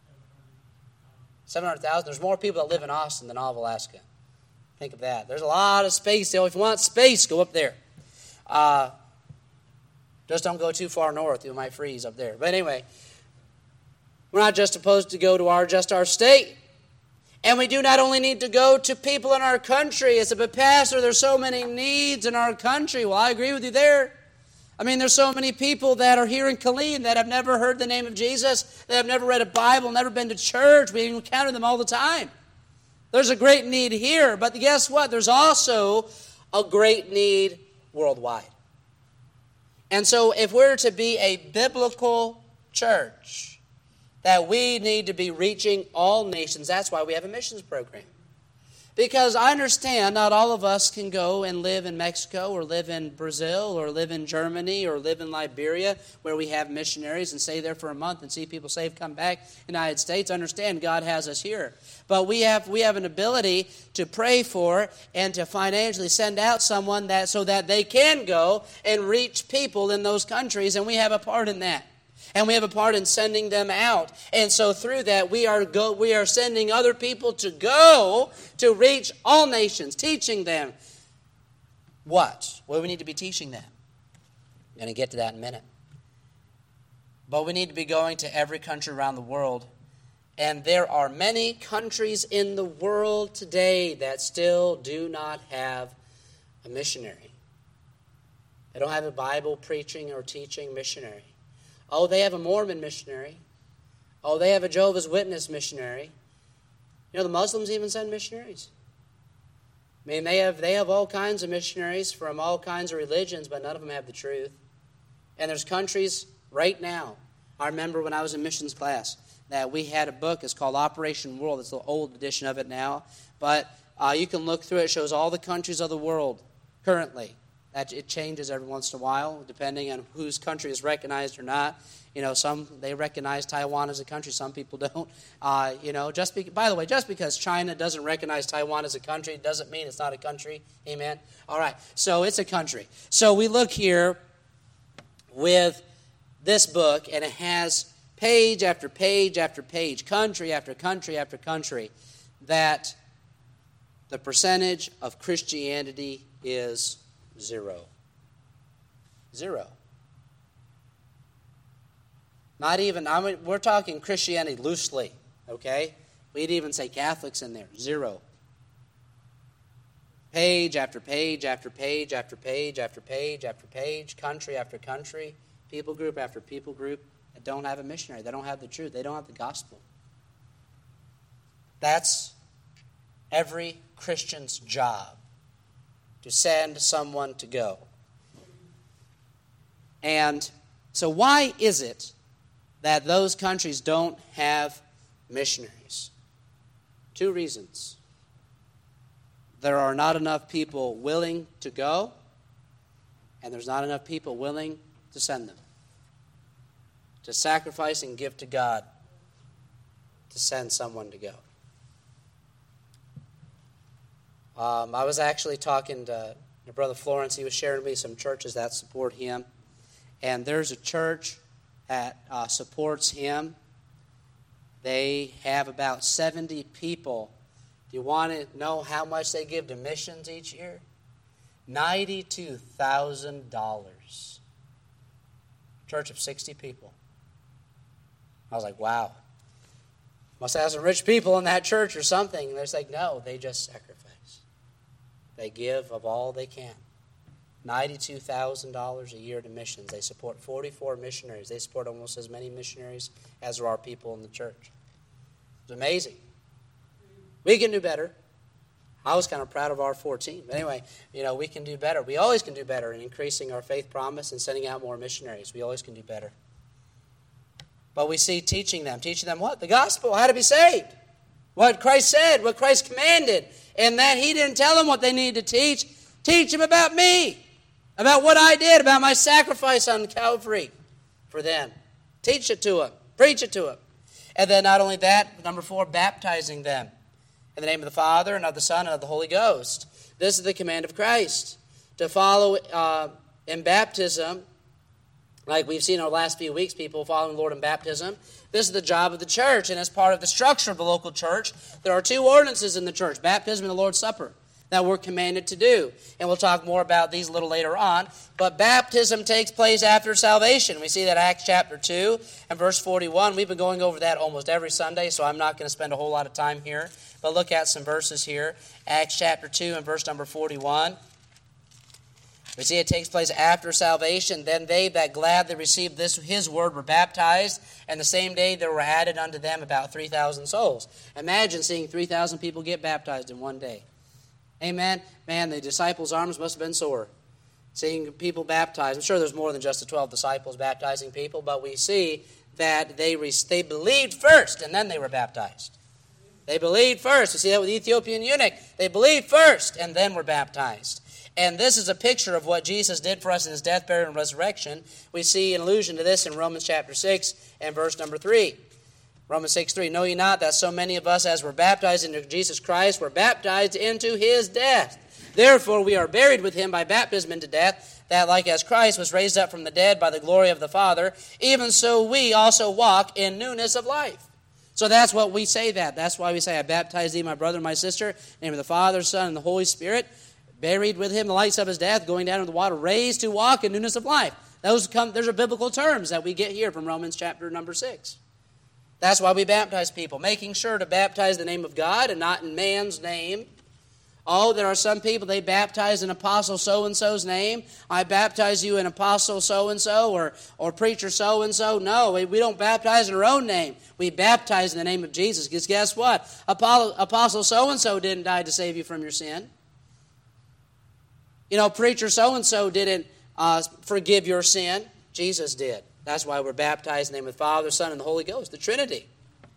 Speaker 1: 700,000? There's more people that live in Austin than all of Alaska. Think of that. There's a lot of space. So if you want space, go up there. Just don't go too far north. You might freeze up there. But anyway, we're not just supposed to go to our state. And we do not only need to go to people in our country. It's a but Pastor, there's so many needs in our country. Well, I agree with you there. I mean, there's so many people that are here in Killeen that have never heard the name of Jesus, that have never read a Bible, never been to church. We encounter them all the time. There's a great need here. But guess what? There's also a great need worldwide. And so if we're to be a biblical church, that we need to be reaching all nations. That's why we have a missions program. Because I understand not all of us can go and live in Mexico or live in Brazil or live in Germany or live in Liberia where we have missionaries and stay there for a month and see people saved, come back in the United States. Understand God has us here. But we have an ability to pray for and to financially send out someone so that they can go and reach people in those countries, and we have a part in that. And we have a part in sending them out. And so through that, we are sending other people to go to reach all nations, teaching them what? What do we need to be teaching them? I'm going to get to that in a minute. But we need to be going to every country around the world. And there are many countries in the world today that still do not have a missionary. They don't have a Bible preaching or teaching missionary. Oh, they have a Mormon missionary. Oh, they have a Jehovah's Witness missionary. You know, the Muslims even send missionaries. I mean, they have all kinds of missionaries from all kinds of religions, but none of them have the truth. And there's countries right now. I remember when I was in missions class that we had a book. It's called Operation World. It's the old edition of it now. But you can look through it. It shows all the countries of the world currently. It changes every once in a while, depending on whose country is recognized or not. You know, some they recognize Taiwan as a country, some people don't. By the way, just because China doesn't recognize Taiwan as a country doesn't mean it's not a country. Amen. All right, so it's a country. So we look here with this book, and it has page after page after page, country after country after country, that the percentage of Christianity is 0. 0. Not even, we're talking Christianity loosely, okay? We'd even say Catholics in there. 0. Page after page after page after page after page after page, country after country, people group after people group that don't have a missionary. They don't have the truth. They don't have the gospel. That's every Christian's job, to send someone to go. And so why is it that those countries don't have missionaries? 2 reasons. There are not enough people willing to go, and there's not enough people willing to send them, to sacrifice and give to God to send someone to go. I was actually talking to Brother Florence. He was sharing with me some churches that support him. And there's a church that supports him. They have about 70 people. Do you want to know how much they give to missions each year? $92,000. Church of 60 people. I was like, wow. Must have some rich people in that church or something. And they're like, no, they just sacrifice. They give of all they can. $92,000 a year to missions. They support 44 missionaries. They support almost as many missionaries as there are people in the church. It's amazing. We can do better. I was kind of proud of our 14. But anyway, we can do better. We always can do better in increasing our faith promise and sending out more missionaries. We always can do better. But we see teaching them what? The gospel, how to be saved. What Christ said, what Christ commanded. And that he didn't tell them what they needed to teach. Teach them about me. About what I did, about my sacrifice on Calvary for them. Teach it to them. Preach it to them. And then not only that, number 4, baptizing them. In the name of the Father, and of the Son, and of the Holy Ghost. This is the command of Christ. To follow in baptism, like we've seen in our last few weeks, people following the Lord in baptism. This is the job of the church, and as part of the structure of the local church, there are 2 ordinances in the church, baptism and the Lord's Supper, that we're commanded to do. And we'll talk more about these a little later on. But baptism takes place after salvation. We see that Acts chapter 2 and verse 41. We've been going over that almost every Sunday, so I'm not going to spend a whole lot of time here. But look at some verses here. Acts chapter 2 and verse number 41. We see it takes place after salvation. Then they that gladly received his word were baptized, and the same day there were added unto them about 3,000 souls. Imagine seeing 3,000 people get baptized in one day. Amen? Man, the disciples' arms must have been sore, seeing people baptized. I'm sure there's more than just the 12 disciples baptizing people, but we see that they believed first, and then they were baptized. They believed first. You see that with the Ethiopian eunuch. They believed first, and then were baptized. And this is a picture of what Jesus did for us in his death, burial, and resurrection. We see an allusion to this in Romans chapter 6 and verse number 3. Romans 6:3. Know ye not that so many of us as were baptized into Jesus Christ were baptized into his death? Therefore we are buried with him by baptism into death, that like as Christ was raised up from the dead by the glory of the Father, even so we also walk in newness of life. So that's what we say that. That's why we say, I baptize thee, my brother and my sister, in the name of the Father, Son, and the Holy Spirit, buried with him, the lights of his death, going down into the water, raised to walk in newness of life. Those are biblical terms that we get here from Romans chapter number 6. That's why we baptize people, making sure to baptize the name of God and not in man's name. Oh, there are some people, they baptize an apostle so-and-so's name. I baptize you in apostle so-and-so or preacher so-and-so. No, we don't baptize in our own name. We baptize in the name of Jesus. Because guess what? Apostle so-and-so didn't die to save you from your sin. Preacher so-and-so didn't forgive your sin. Jesus did. That's why we're baptized in the name of the Father, Son, and the Holy Ghost, the Trinity.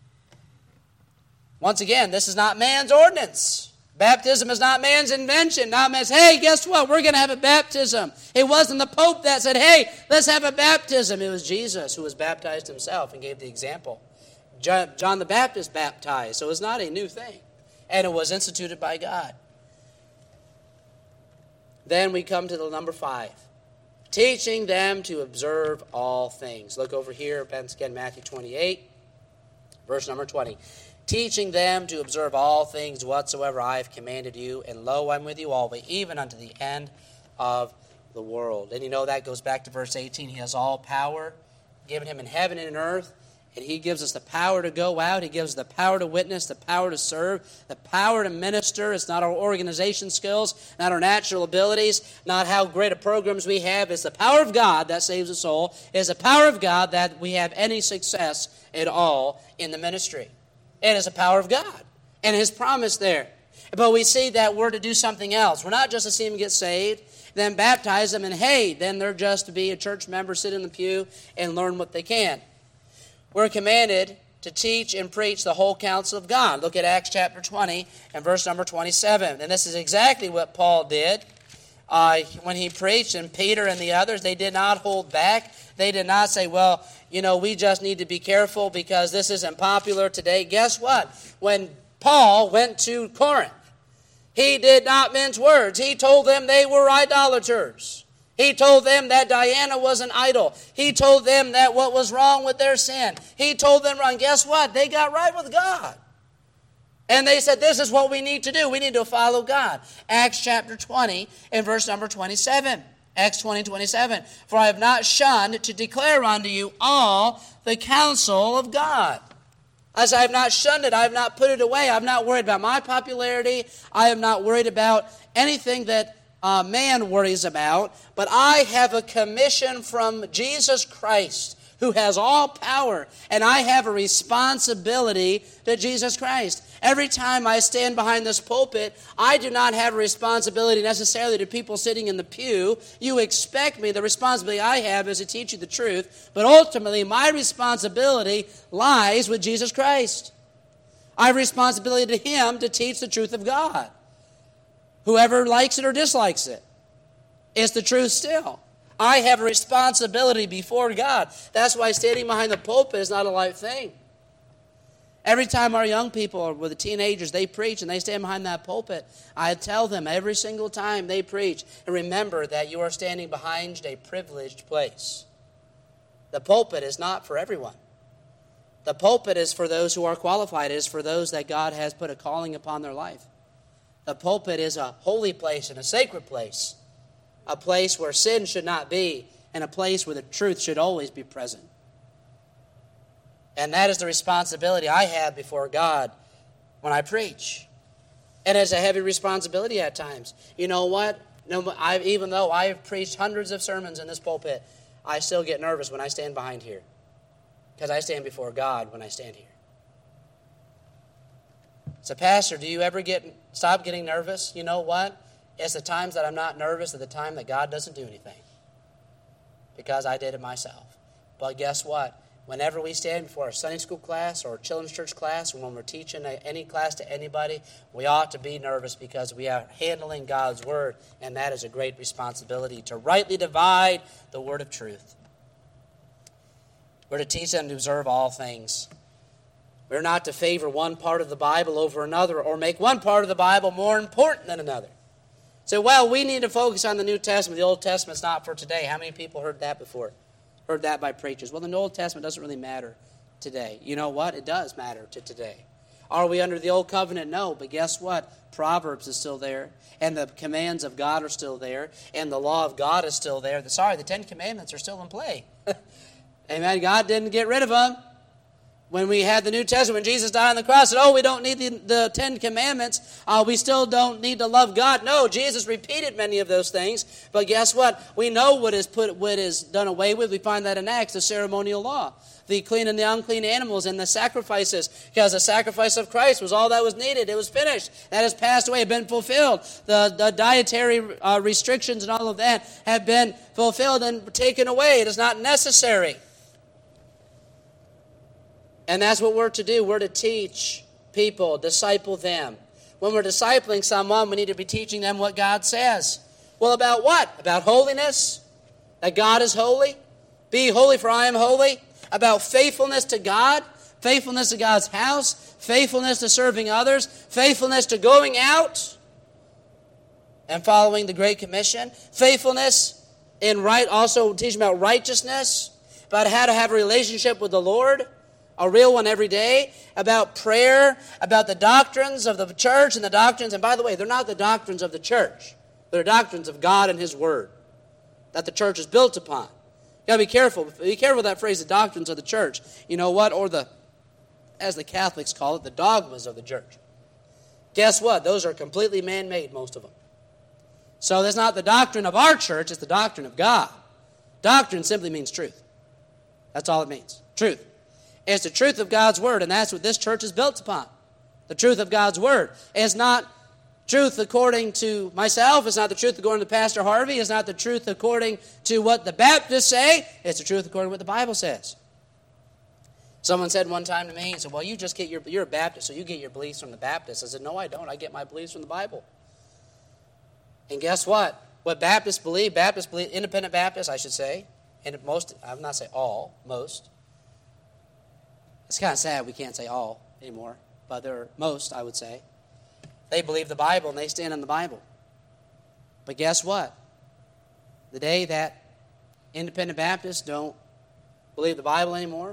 Speaker 1: Once again, this is not man's ordinance. Baptism is not man's invention. Not man's, hey, guess what? We're going to have a baptism. It wasn't the Pope that said, hey, let's have a baptism. It was Jesus who was baptized himself and gave the example. John the Baptist baptized, so it's not a new thing. And it was instituted by God. Then we come to the number 5. Teaching them to observe all things. Look over here, once again, Matthew 28, verse number 20. Teaching them to observe all things whatsoever I have commanded you, and lo, I'm with you always, even unto the end of the world. And you know that goes back to verse 18. He has all power given him in heaven and in earth, and he gives us the power to go out. He gives us the power to witness, the power to serve, the power to minister. It's not our organization skills, not our natural abilities, not how great of programs we have. It's the power of God that saves a soul. It's the power of God that we have any success at all in the ministry. It is the power of God and His promise there. But we see that we're to do something else. We're not just to see them get saved, then baptize them, and hey, then they're just to be a church member, sit in the pew, and learn what they can. We're commanded to teach and preach the whole counsel of God. Look at Acts chapter 20 and verse number 27. And this is exactly what Paul did when he preached. And Peter and the others, they did not hold back. They did not say, well, you know, we just need to be careful because this isn't popular today. Guess what? When Paul went to Corinth, he did not mince words. He told them they were idolaters. He told them that Diana was an idol. He told them that what was wrong with their sin. He told them wrong. Guess what? They got right with God. And they said, this is what we need to do. We need to follow God. Acts chapter 20 and verse number 27. Acts 20:27. For I have not shunned to declare unto you all the counsel of God. As I have not shunned it, I have not put it away. I'm not worried about my popularity. I am not worried about anything that man worries about. But I have a commission from Jesus Christ, who has all power, and I have a responsibility to Jesus Christ. Every time I stand behind this pulpit, I do not have a responsibility necessarily to people sitting in the pew. You expect me, the responsibility I have is to teach you the truth, but ultimately my responsibility lies with Jesus Christ. I have responsibility to Him to teach the truth of God. Whoever likes it or dislikes it, it's the truth still. I have a responsibility before God. That's why standing behind the pulpit is not a light thing. Every time our young people or with the teenagers, they preach and they stand behind that pulpit, I tell them every single time they preach, and remember that you are standing behind a privileged place. The pulpit is not for everyone. The pulpit is for those who are qualified. It is for those that God has put a calling upon their life. The pulpit is a holy place and a sacred place. A place where sin should not be, and a place where the truth should always be present. And that is the responsibility I have before God when I preach. And it's a heavy responsibility at times. You know what? Even though I have preached hundreds of sermons in this pulpit, I still get nervous when I stand behind here. Because I stand before God when I stand here. So, Pastor, do you ever stop getting nervous? You know what? It's the times that I'm not nervous at the time that God doesn't do anything. Because I did it myself. But guess what? Whenever we stand before a Sunday school class or a children's church class, or when we're teaching any class to anybody, we ought to be nervous because we are handling God's Word, and that is a great responsibility to rightly divide the Word of truth. We're to teach them to observe all things. We're not to favor one part of the Bible over another or make one part of the Bible more important than another. So, well, we need to focus on the New Testament. The Old Testament's not for today. How many people heard that before? Heard that by preachers. Well, the Old Testament doesn't really matter today. You know what? It does matter to today. Are we under the Old Covenant? No, but guess what? Proverbs is still there, and the commands of God are still there, and the law of God is still there. The 10 Commandments are still in play. Amen. God didn't get rid of them. When we had the New Testament, when Jesus died on the cross, said, we don't need the 10 Commandments. We still don't need to love God. No, Jesus repeated many of those things. But guess what? We know what is done away with. We find that in Acts, the ceremonial law. The clean and the unclean animals and the sacrifices. Because the sacrifice of Christ was all that was needed. It was finished. That has passed away, been fulfilled. The dietary restrictions and all of that have been fulfilled and taken away. It is not necessary. And that's what we're to do. We're to teach people, disciple them. When we're discipling someone, we need to be teaching them what God says. Well, about what? About holiness? That God is holy? Be holy, for I am holy. About faithfulness to God? Faithfulness to God's house? Faithfulness to serving others? Faithfulness to going out and following the Great Commission? Faithfulness also teaching about righteousness, about how to have a relationship with the Lord, a real one every day, about prayer, about the doctrines of the church and the doctrines. And by the way, they're not the doctrines of the church. They're doctrines of God and His Word that the church is built upon. You got to be careful. Be careful with that phrase, the doctrines of the church. You know what? Or as the Catholics call it, the dogmas of the church. Guess what? Those are completely man-made, most of them. So that's not the doctrine of our church, it's the doctrine of God. Doctrine simply means truth. That's all it means. Truth. It's the truth of God's Word, and that's what this church is built upon. The truth of God's Word. It's not truth according to myself. It's not the truth according to Pastor Harvey. It's not the truth according to what the Baptists say. It's the truth according to what the Bible says. Someone said one time to me, he said, well, you're a Baptist, so you get your beliefs from the Baptists. I said, no, I don't. I get my beliefs from the Bible. And guess what? What Baptists believe, independent Baptists, I should say, and most, I'm not saying all, most. It's kind of sad we can't say all anymore, but they're most, I would say. They believe the Bible and they stand on the Bible. But guess what? The day that independent Baptists don't believe the Bible anymore,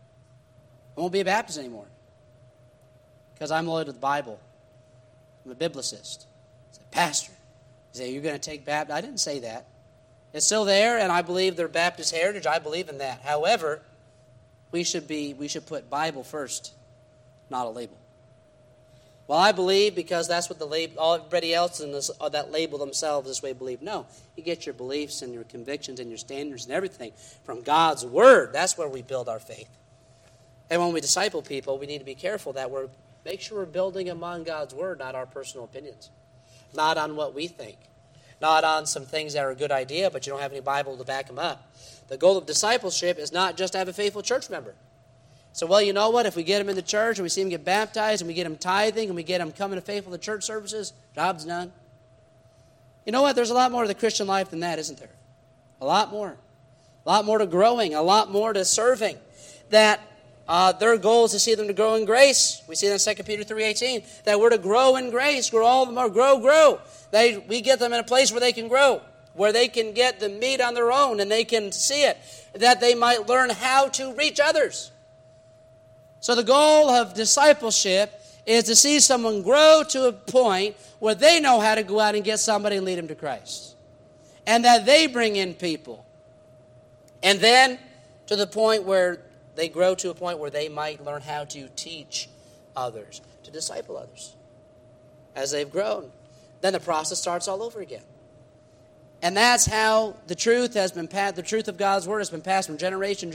Speaker 1: I won't be a Baptist anymore. Because I'm loyal to the Bible. I'm a biblicist. I said, Pastor, you say, you're going to take Baptist? I didn't say that. It's still there, and I believe their Baptist heritage. I believe in that. However, we should put Bible first, not a label. Well, I believe because that's what everybody else in this, that label themselves this way believe. No, you get your beliefs and your convictions and your standards and everything from God's Word. That's where we build our faith. And when we disciple people, we need to be careful that make sure we're building among God's Word, not our personal opinions. Not on what we think. Not on some things that are a good idea, but you don't have any Bible to back them up. The goal of discipleship is not just to have a faithful church member. So, well, you know what? If we get them in the church and we see them get baptized and we get them tithing and we get them coming to faithful to church services, job's done. You know what? There's a lot more to the Christian life than that, isn't there? A lot more. A lot more to growing. A lot more to serving. That their goal is to see them to grow in grace. We see that in 2 Peter 3:18, that we're to grow in grace. Grow all the more. Grow. We get them in a place where they can grow, where they can get the meat on their own and they can see it, that they might learn how to reach others. So the goal of discipleship is to see someone grow to a point where they know how to go out and get somebody and lead them to Christ. And that they bring in people. And then to the point where they grow to a point where they might learn how to teach others, to disciple others. As they've grown, then the process starts all over again. And that's how the truth has been passed. The truth of God's Word has been passed from generation,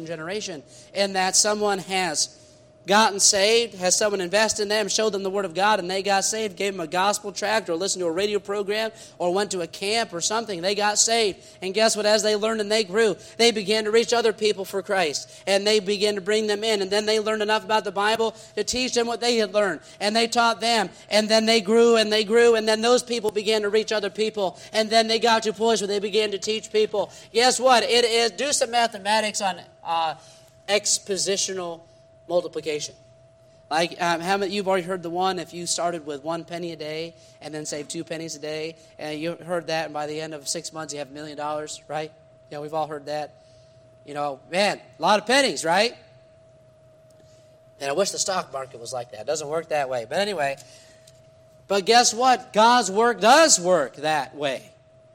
Speaker 1: in that someone has gotten saved, has someone invested in them, showed them the Word of God, and they got saved, gave them a gospel tract, or listened to a radio program, or went to a camp or something. They got saved. And guess what? As they learned and they grew, they began to reach other people for Christ. And they began to bring them in. And then they learned enough about the Bible to teach them what they had learned. And they taught them. And then they grew and they grew. And then those people began to reach other people. And then they got to a place where they began to teach people. Guess what? It is, do some mathematics on expositional multiplication. Like, you've already heard the one, if you started with 1 penny a day and then saved 2 pennies a day, and you heard that, and by the end of 6 months you have $1 million, right? Yeah, we've all heard that. You know, man, a lot of pennies, right? And I wish the stock market was like that. It doesn't work that way. But anyway, but guess what? God's work does work that way.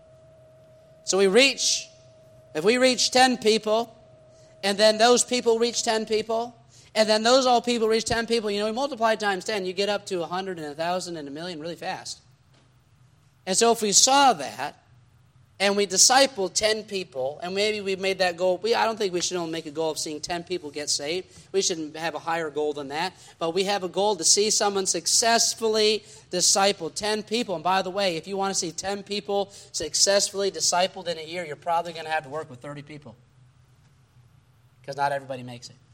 Speaker 1: So if we reach 10 people, and then those people reach 10 people, and then those all people reach 10 people, you know, we multiply times 10, you get up to 100 and 1,000 and 1,000,000 really fast. And so if we saw that, and we discipled 10 people, and maybe we made that goal, I don't think we should only make a goal of seeing 10 people get saved. We should have a higher goal than that. But we have a goal to see someone successfully disciple 10 people. And by the way, if you want to see 10 people successfully discipled in a year, you're probably going to have to work with 30 people. Because not everybody makes it.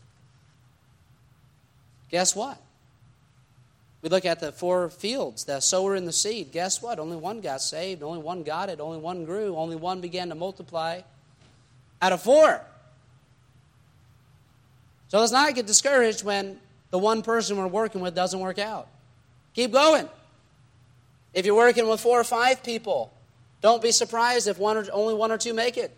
Speaker 1: Guess what? We look at the 4 fields, the sower and the seed. Guess what? Only one got saved. Only one got it. Only one grew. Only one began to multiply out of 4. So let's not get discouraged when the one person we're working with doesn't work out. Keep going. If you're working with 4 or 5 people Don't be surprised if only one or two make it.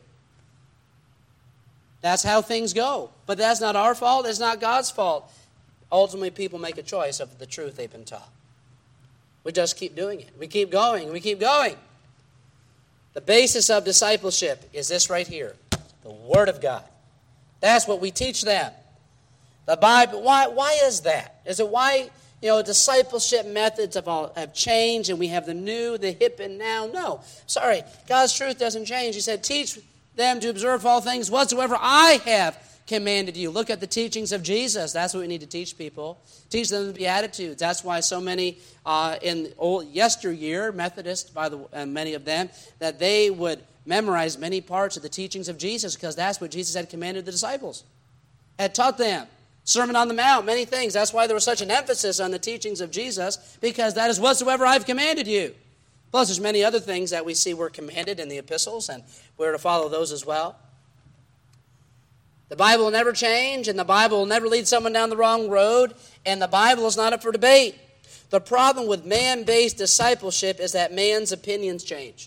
Speaker 1: That's how things go. But that's not our fault. It's not God's fault. Ultimately, people make a choice of the truth they've been taught. We just keep doing it. We keep going. We keep going. The basis of discipleship is this right here. The Word of God. That's what we teach them. The Bible. Why is that? Is it why, discipleship methods have changed and we have the new, the hip, and now? No. Sorry. God's truth doesn't change. He said, teach them to observe all things whatsoever I have commanded you. Look at the teachings of Jesus. That's what we need to teach people. Teach them the Beatitudes. That's why so many in old yesteryear, Methodists, many of them, that they would memorize many parts of the teachings of Jesus because that's what Jesus had commanded the disciples, had taught them. Sermon on the Mount, many things. That's why there was such an emphasis on the teachings of Jesus, because that is whatsoever I've commanded you. Plus, there's many other things that we see were commanded in the epistles, and we're to follow those as well. The Bible will never change, and the Bible will never lead someone down the wrong road, and the Bible is not up for debate. The problem with man-based discipleship is that man's opinions change.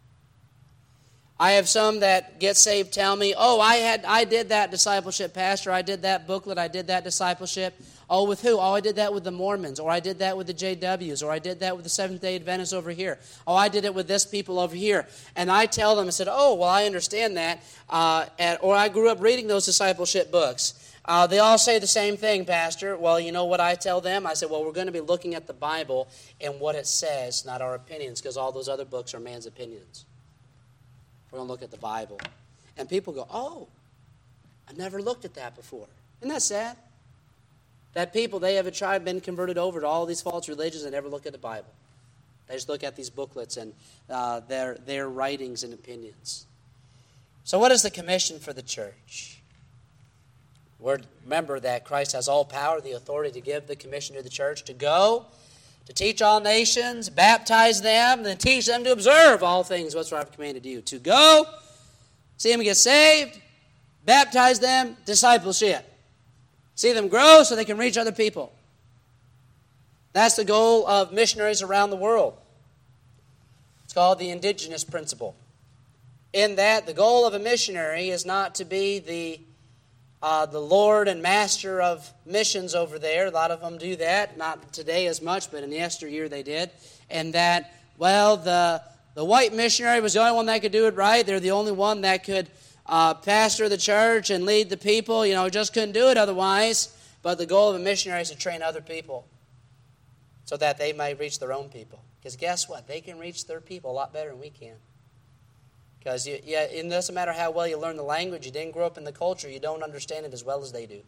Speaker 1: I have some that get saved tell me, I did that discipleship, Pastor. I did that booklet. I did that discipleship. Oh, with who? Oh, I did that with the Mormons, or I did that with the JWs, or I did that with the Seventh-day Adventists over here. Oh, I did it with this people over here. And I tell them, I said, I understand that. Or I grew up reading those discipleship books. They all say the same thing, Pastor. Well, you know what I tell them? I said, we're going to be looking at the Bible and what it says, not our opinions, because all those other books are man's opinions. We're going to look at the Bible. And people go, I never looked at that before. Isn't that sad? That people, they have been converted over to all these false religions and never look at the Bible. They just look at these booklets and their writings and opinions. So what is the commission for the church? Remember that Christ has all power, the authority to give the commission to the church to go, to teach all nations, baptize them, then teach them to observe all things whatsoever I've commanded you. To go, see them get saved, baptize them, discipleship. See them grow so they can reach other people. That's the goal of missionaries around the world. It's called the indigenous principle. In that, the goal of a missionary is not to be the Lord and master of missions over there. A lot of them do that. Not today as much, but in yesteryear they did. And that, the white missionary was the only one that could do it right. They're the only one that could pastor the church and lead the people. Just couldn't do it otherwise. But the goal of a missionary is to train other people so that they might reach their own people. Because guess what? They can reach their people a lot better than we can. Because it doesn't matter how well you learn the language, you didn't grow up in the culture, you don't understand it as well as they do.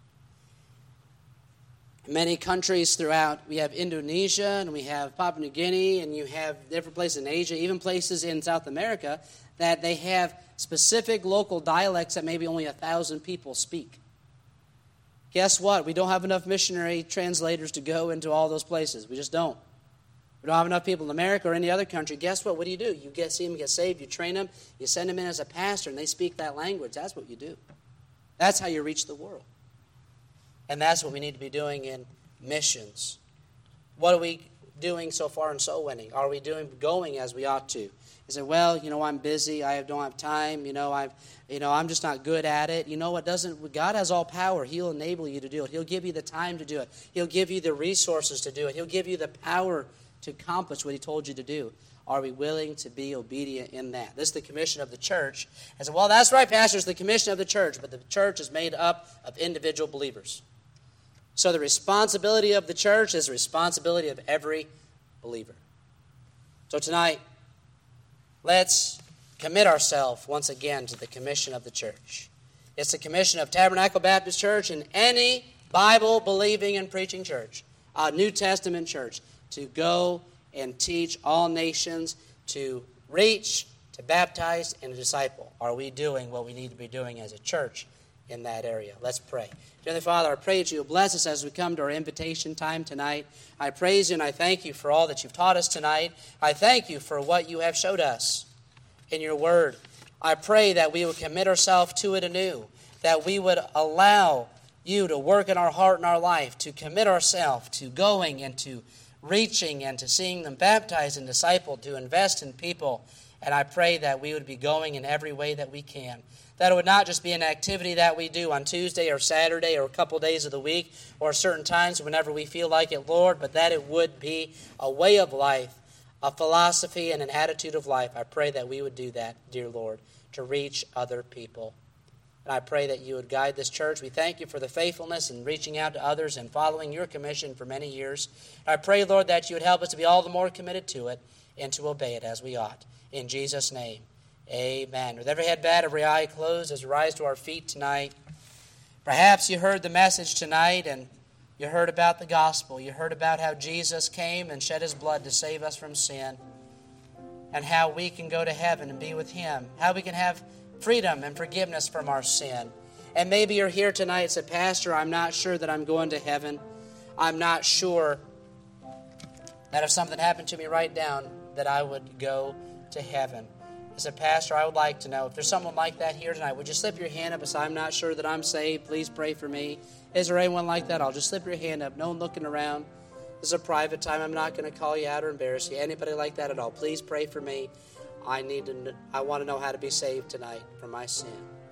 Speaker 1: In many countries throughout, we have Indonesia, and we have Papua New Guinea, and you have different places in Asia, even places in South America, that they have specific local dialects that maybe only 1,000 people speak. Guess what? We don't have enough missionary translators to go into all those places. We just don't. We don't have enough people in America or any other country. Guess what? What do? You see them get saved, you train them, you send them in as a pastor, and they speak that language. That's what you do. That's how you reach the world. And that's what we need to be doing in missions. What are we doing so far in soul winning? Are we going as we ought to? You say, I'm busy. I don't have time. I'm just not good at it. God has all power. He'll enable you to do it. He'll give you the time to do it. He'll give you the resources to do it. He'll give you the power to accomplish what he told you to do. Are we willing to be obedient in that? This is the commission of the church. I said, that's right, Pastor, it's the commission of the church, but the church is made up of individual believers. So the responsibility of the church is the responsibility of every believer. So tonight, let's commit ourselves once again to the commission of the church. It's the commission of Tabernacle Baptist Church and any Bible-believing and preaching church, New Testament church, to go and teach all nations, to reach, to baptize, and to disciple. Are we doing what we need to be doing as a church in that area? Let's pray. Heavenly Father, I pray that you will bless us as we come to our invitation time tonight. I praise you and I thank you for all that you've taught us tonight. I thank you for what you have showed us in your word. I pray that we would commit ourselves to it anew, that we would allow you to work in our heart and our life, to commit ourselves to going and to reaching and to seeing them baptized and discipled, to invest in people. And I pray that we would be going in every way that we can. That it would not just be an activity that we do on Tuesday or Saturday or a couple days of the week or certain times whenever we feel like it, Lord, but that it would be a way of life, a philosophy and an attitude of life. I pray that we would do that, dear Lord, to reach other people. And I pray that you would guide this church. We thank you for the faithfulness in reaching out to others and following your commission for many years. I pray, Lord, that you would help us to be all the more committed to it and to obey it as we ought. In Jesus' name, amen. With every head bowed, every eye closed, as we rise to our feet tonight, perhaps you heard the message tonight and you heard about the gospel. You heard about how Jesus came and shed his blood to save us from sin, and how we can go to heaven and be with him, how we can have freedom and forgiveness from our sin. And maybe you're here tonight and said, Pastor, I'm not sure that I'm going to heaven. I'm not sure that if something happened to me right down, that I would go to heaven. I said, Pastor, I would like to know, if there's someone like that here tonight, would you slip your hand up and say, I'm not sure that I'm saved. Please pray for me. Is there anyone like that? I'll just slip your hand up. No one looking around. This is a private time. I'm not going to call you out or embarrass you. Anybody like that at all, please pray for me. I want to know how to be saved tonight from my sin.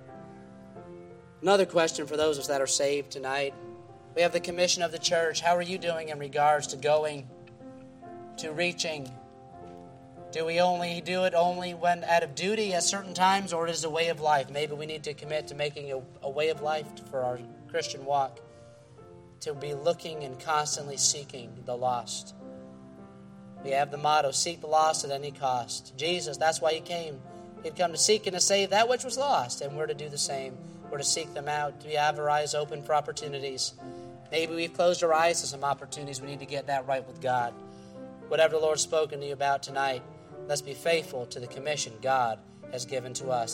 Speaker 1: Another question for those of us that are saved tonight. We have the commission of the church. How are you doing in regards to going, to reaching? Do we only do it when out of duty at certain times, or is it a way of life? Maybe we need to commit to making a way of life for our Christian walk, to be looking and constantly seeking the lost. We have the motto, seek the lost at any cost. Jesus, that's why he came. He'd come to seek and to save that which was lost, and we're to do the same. We're to seek them out. We have our eyes open for opportunities. Maybe we've closed our eyes to some opportunities. We need to get that right with God. Whatever the Lord's spoken to you about tonight, let's be faithful to the commission God has given to us.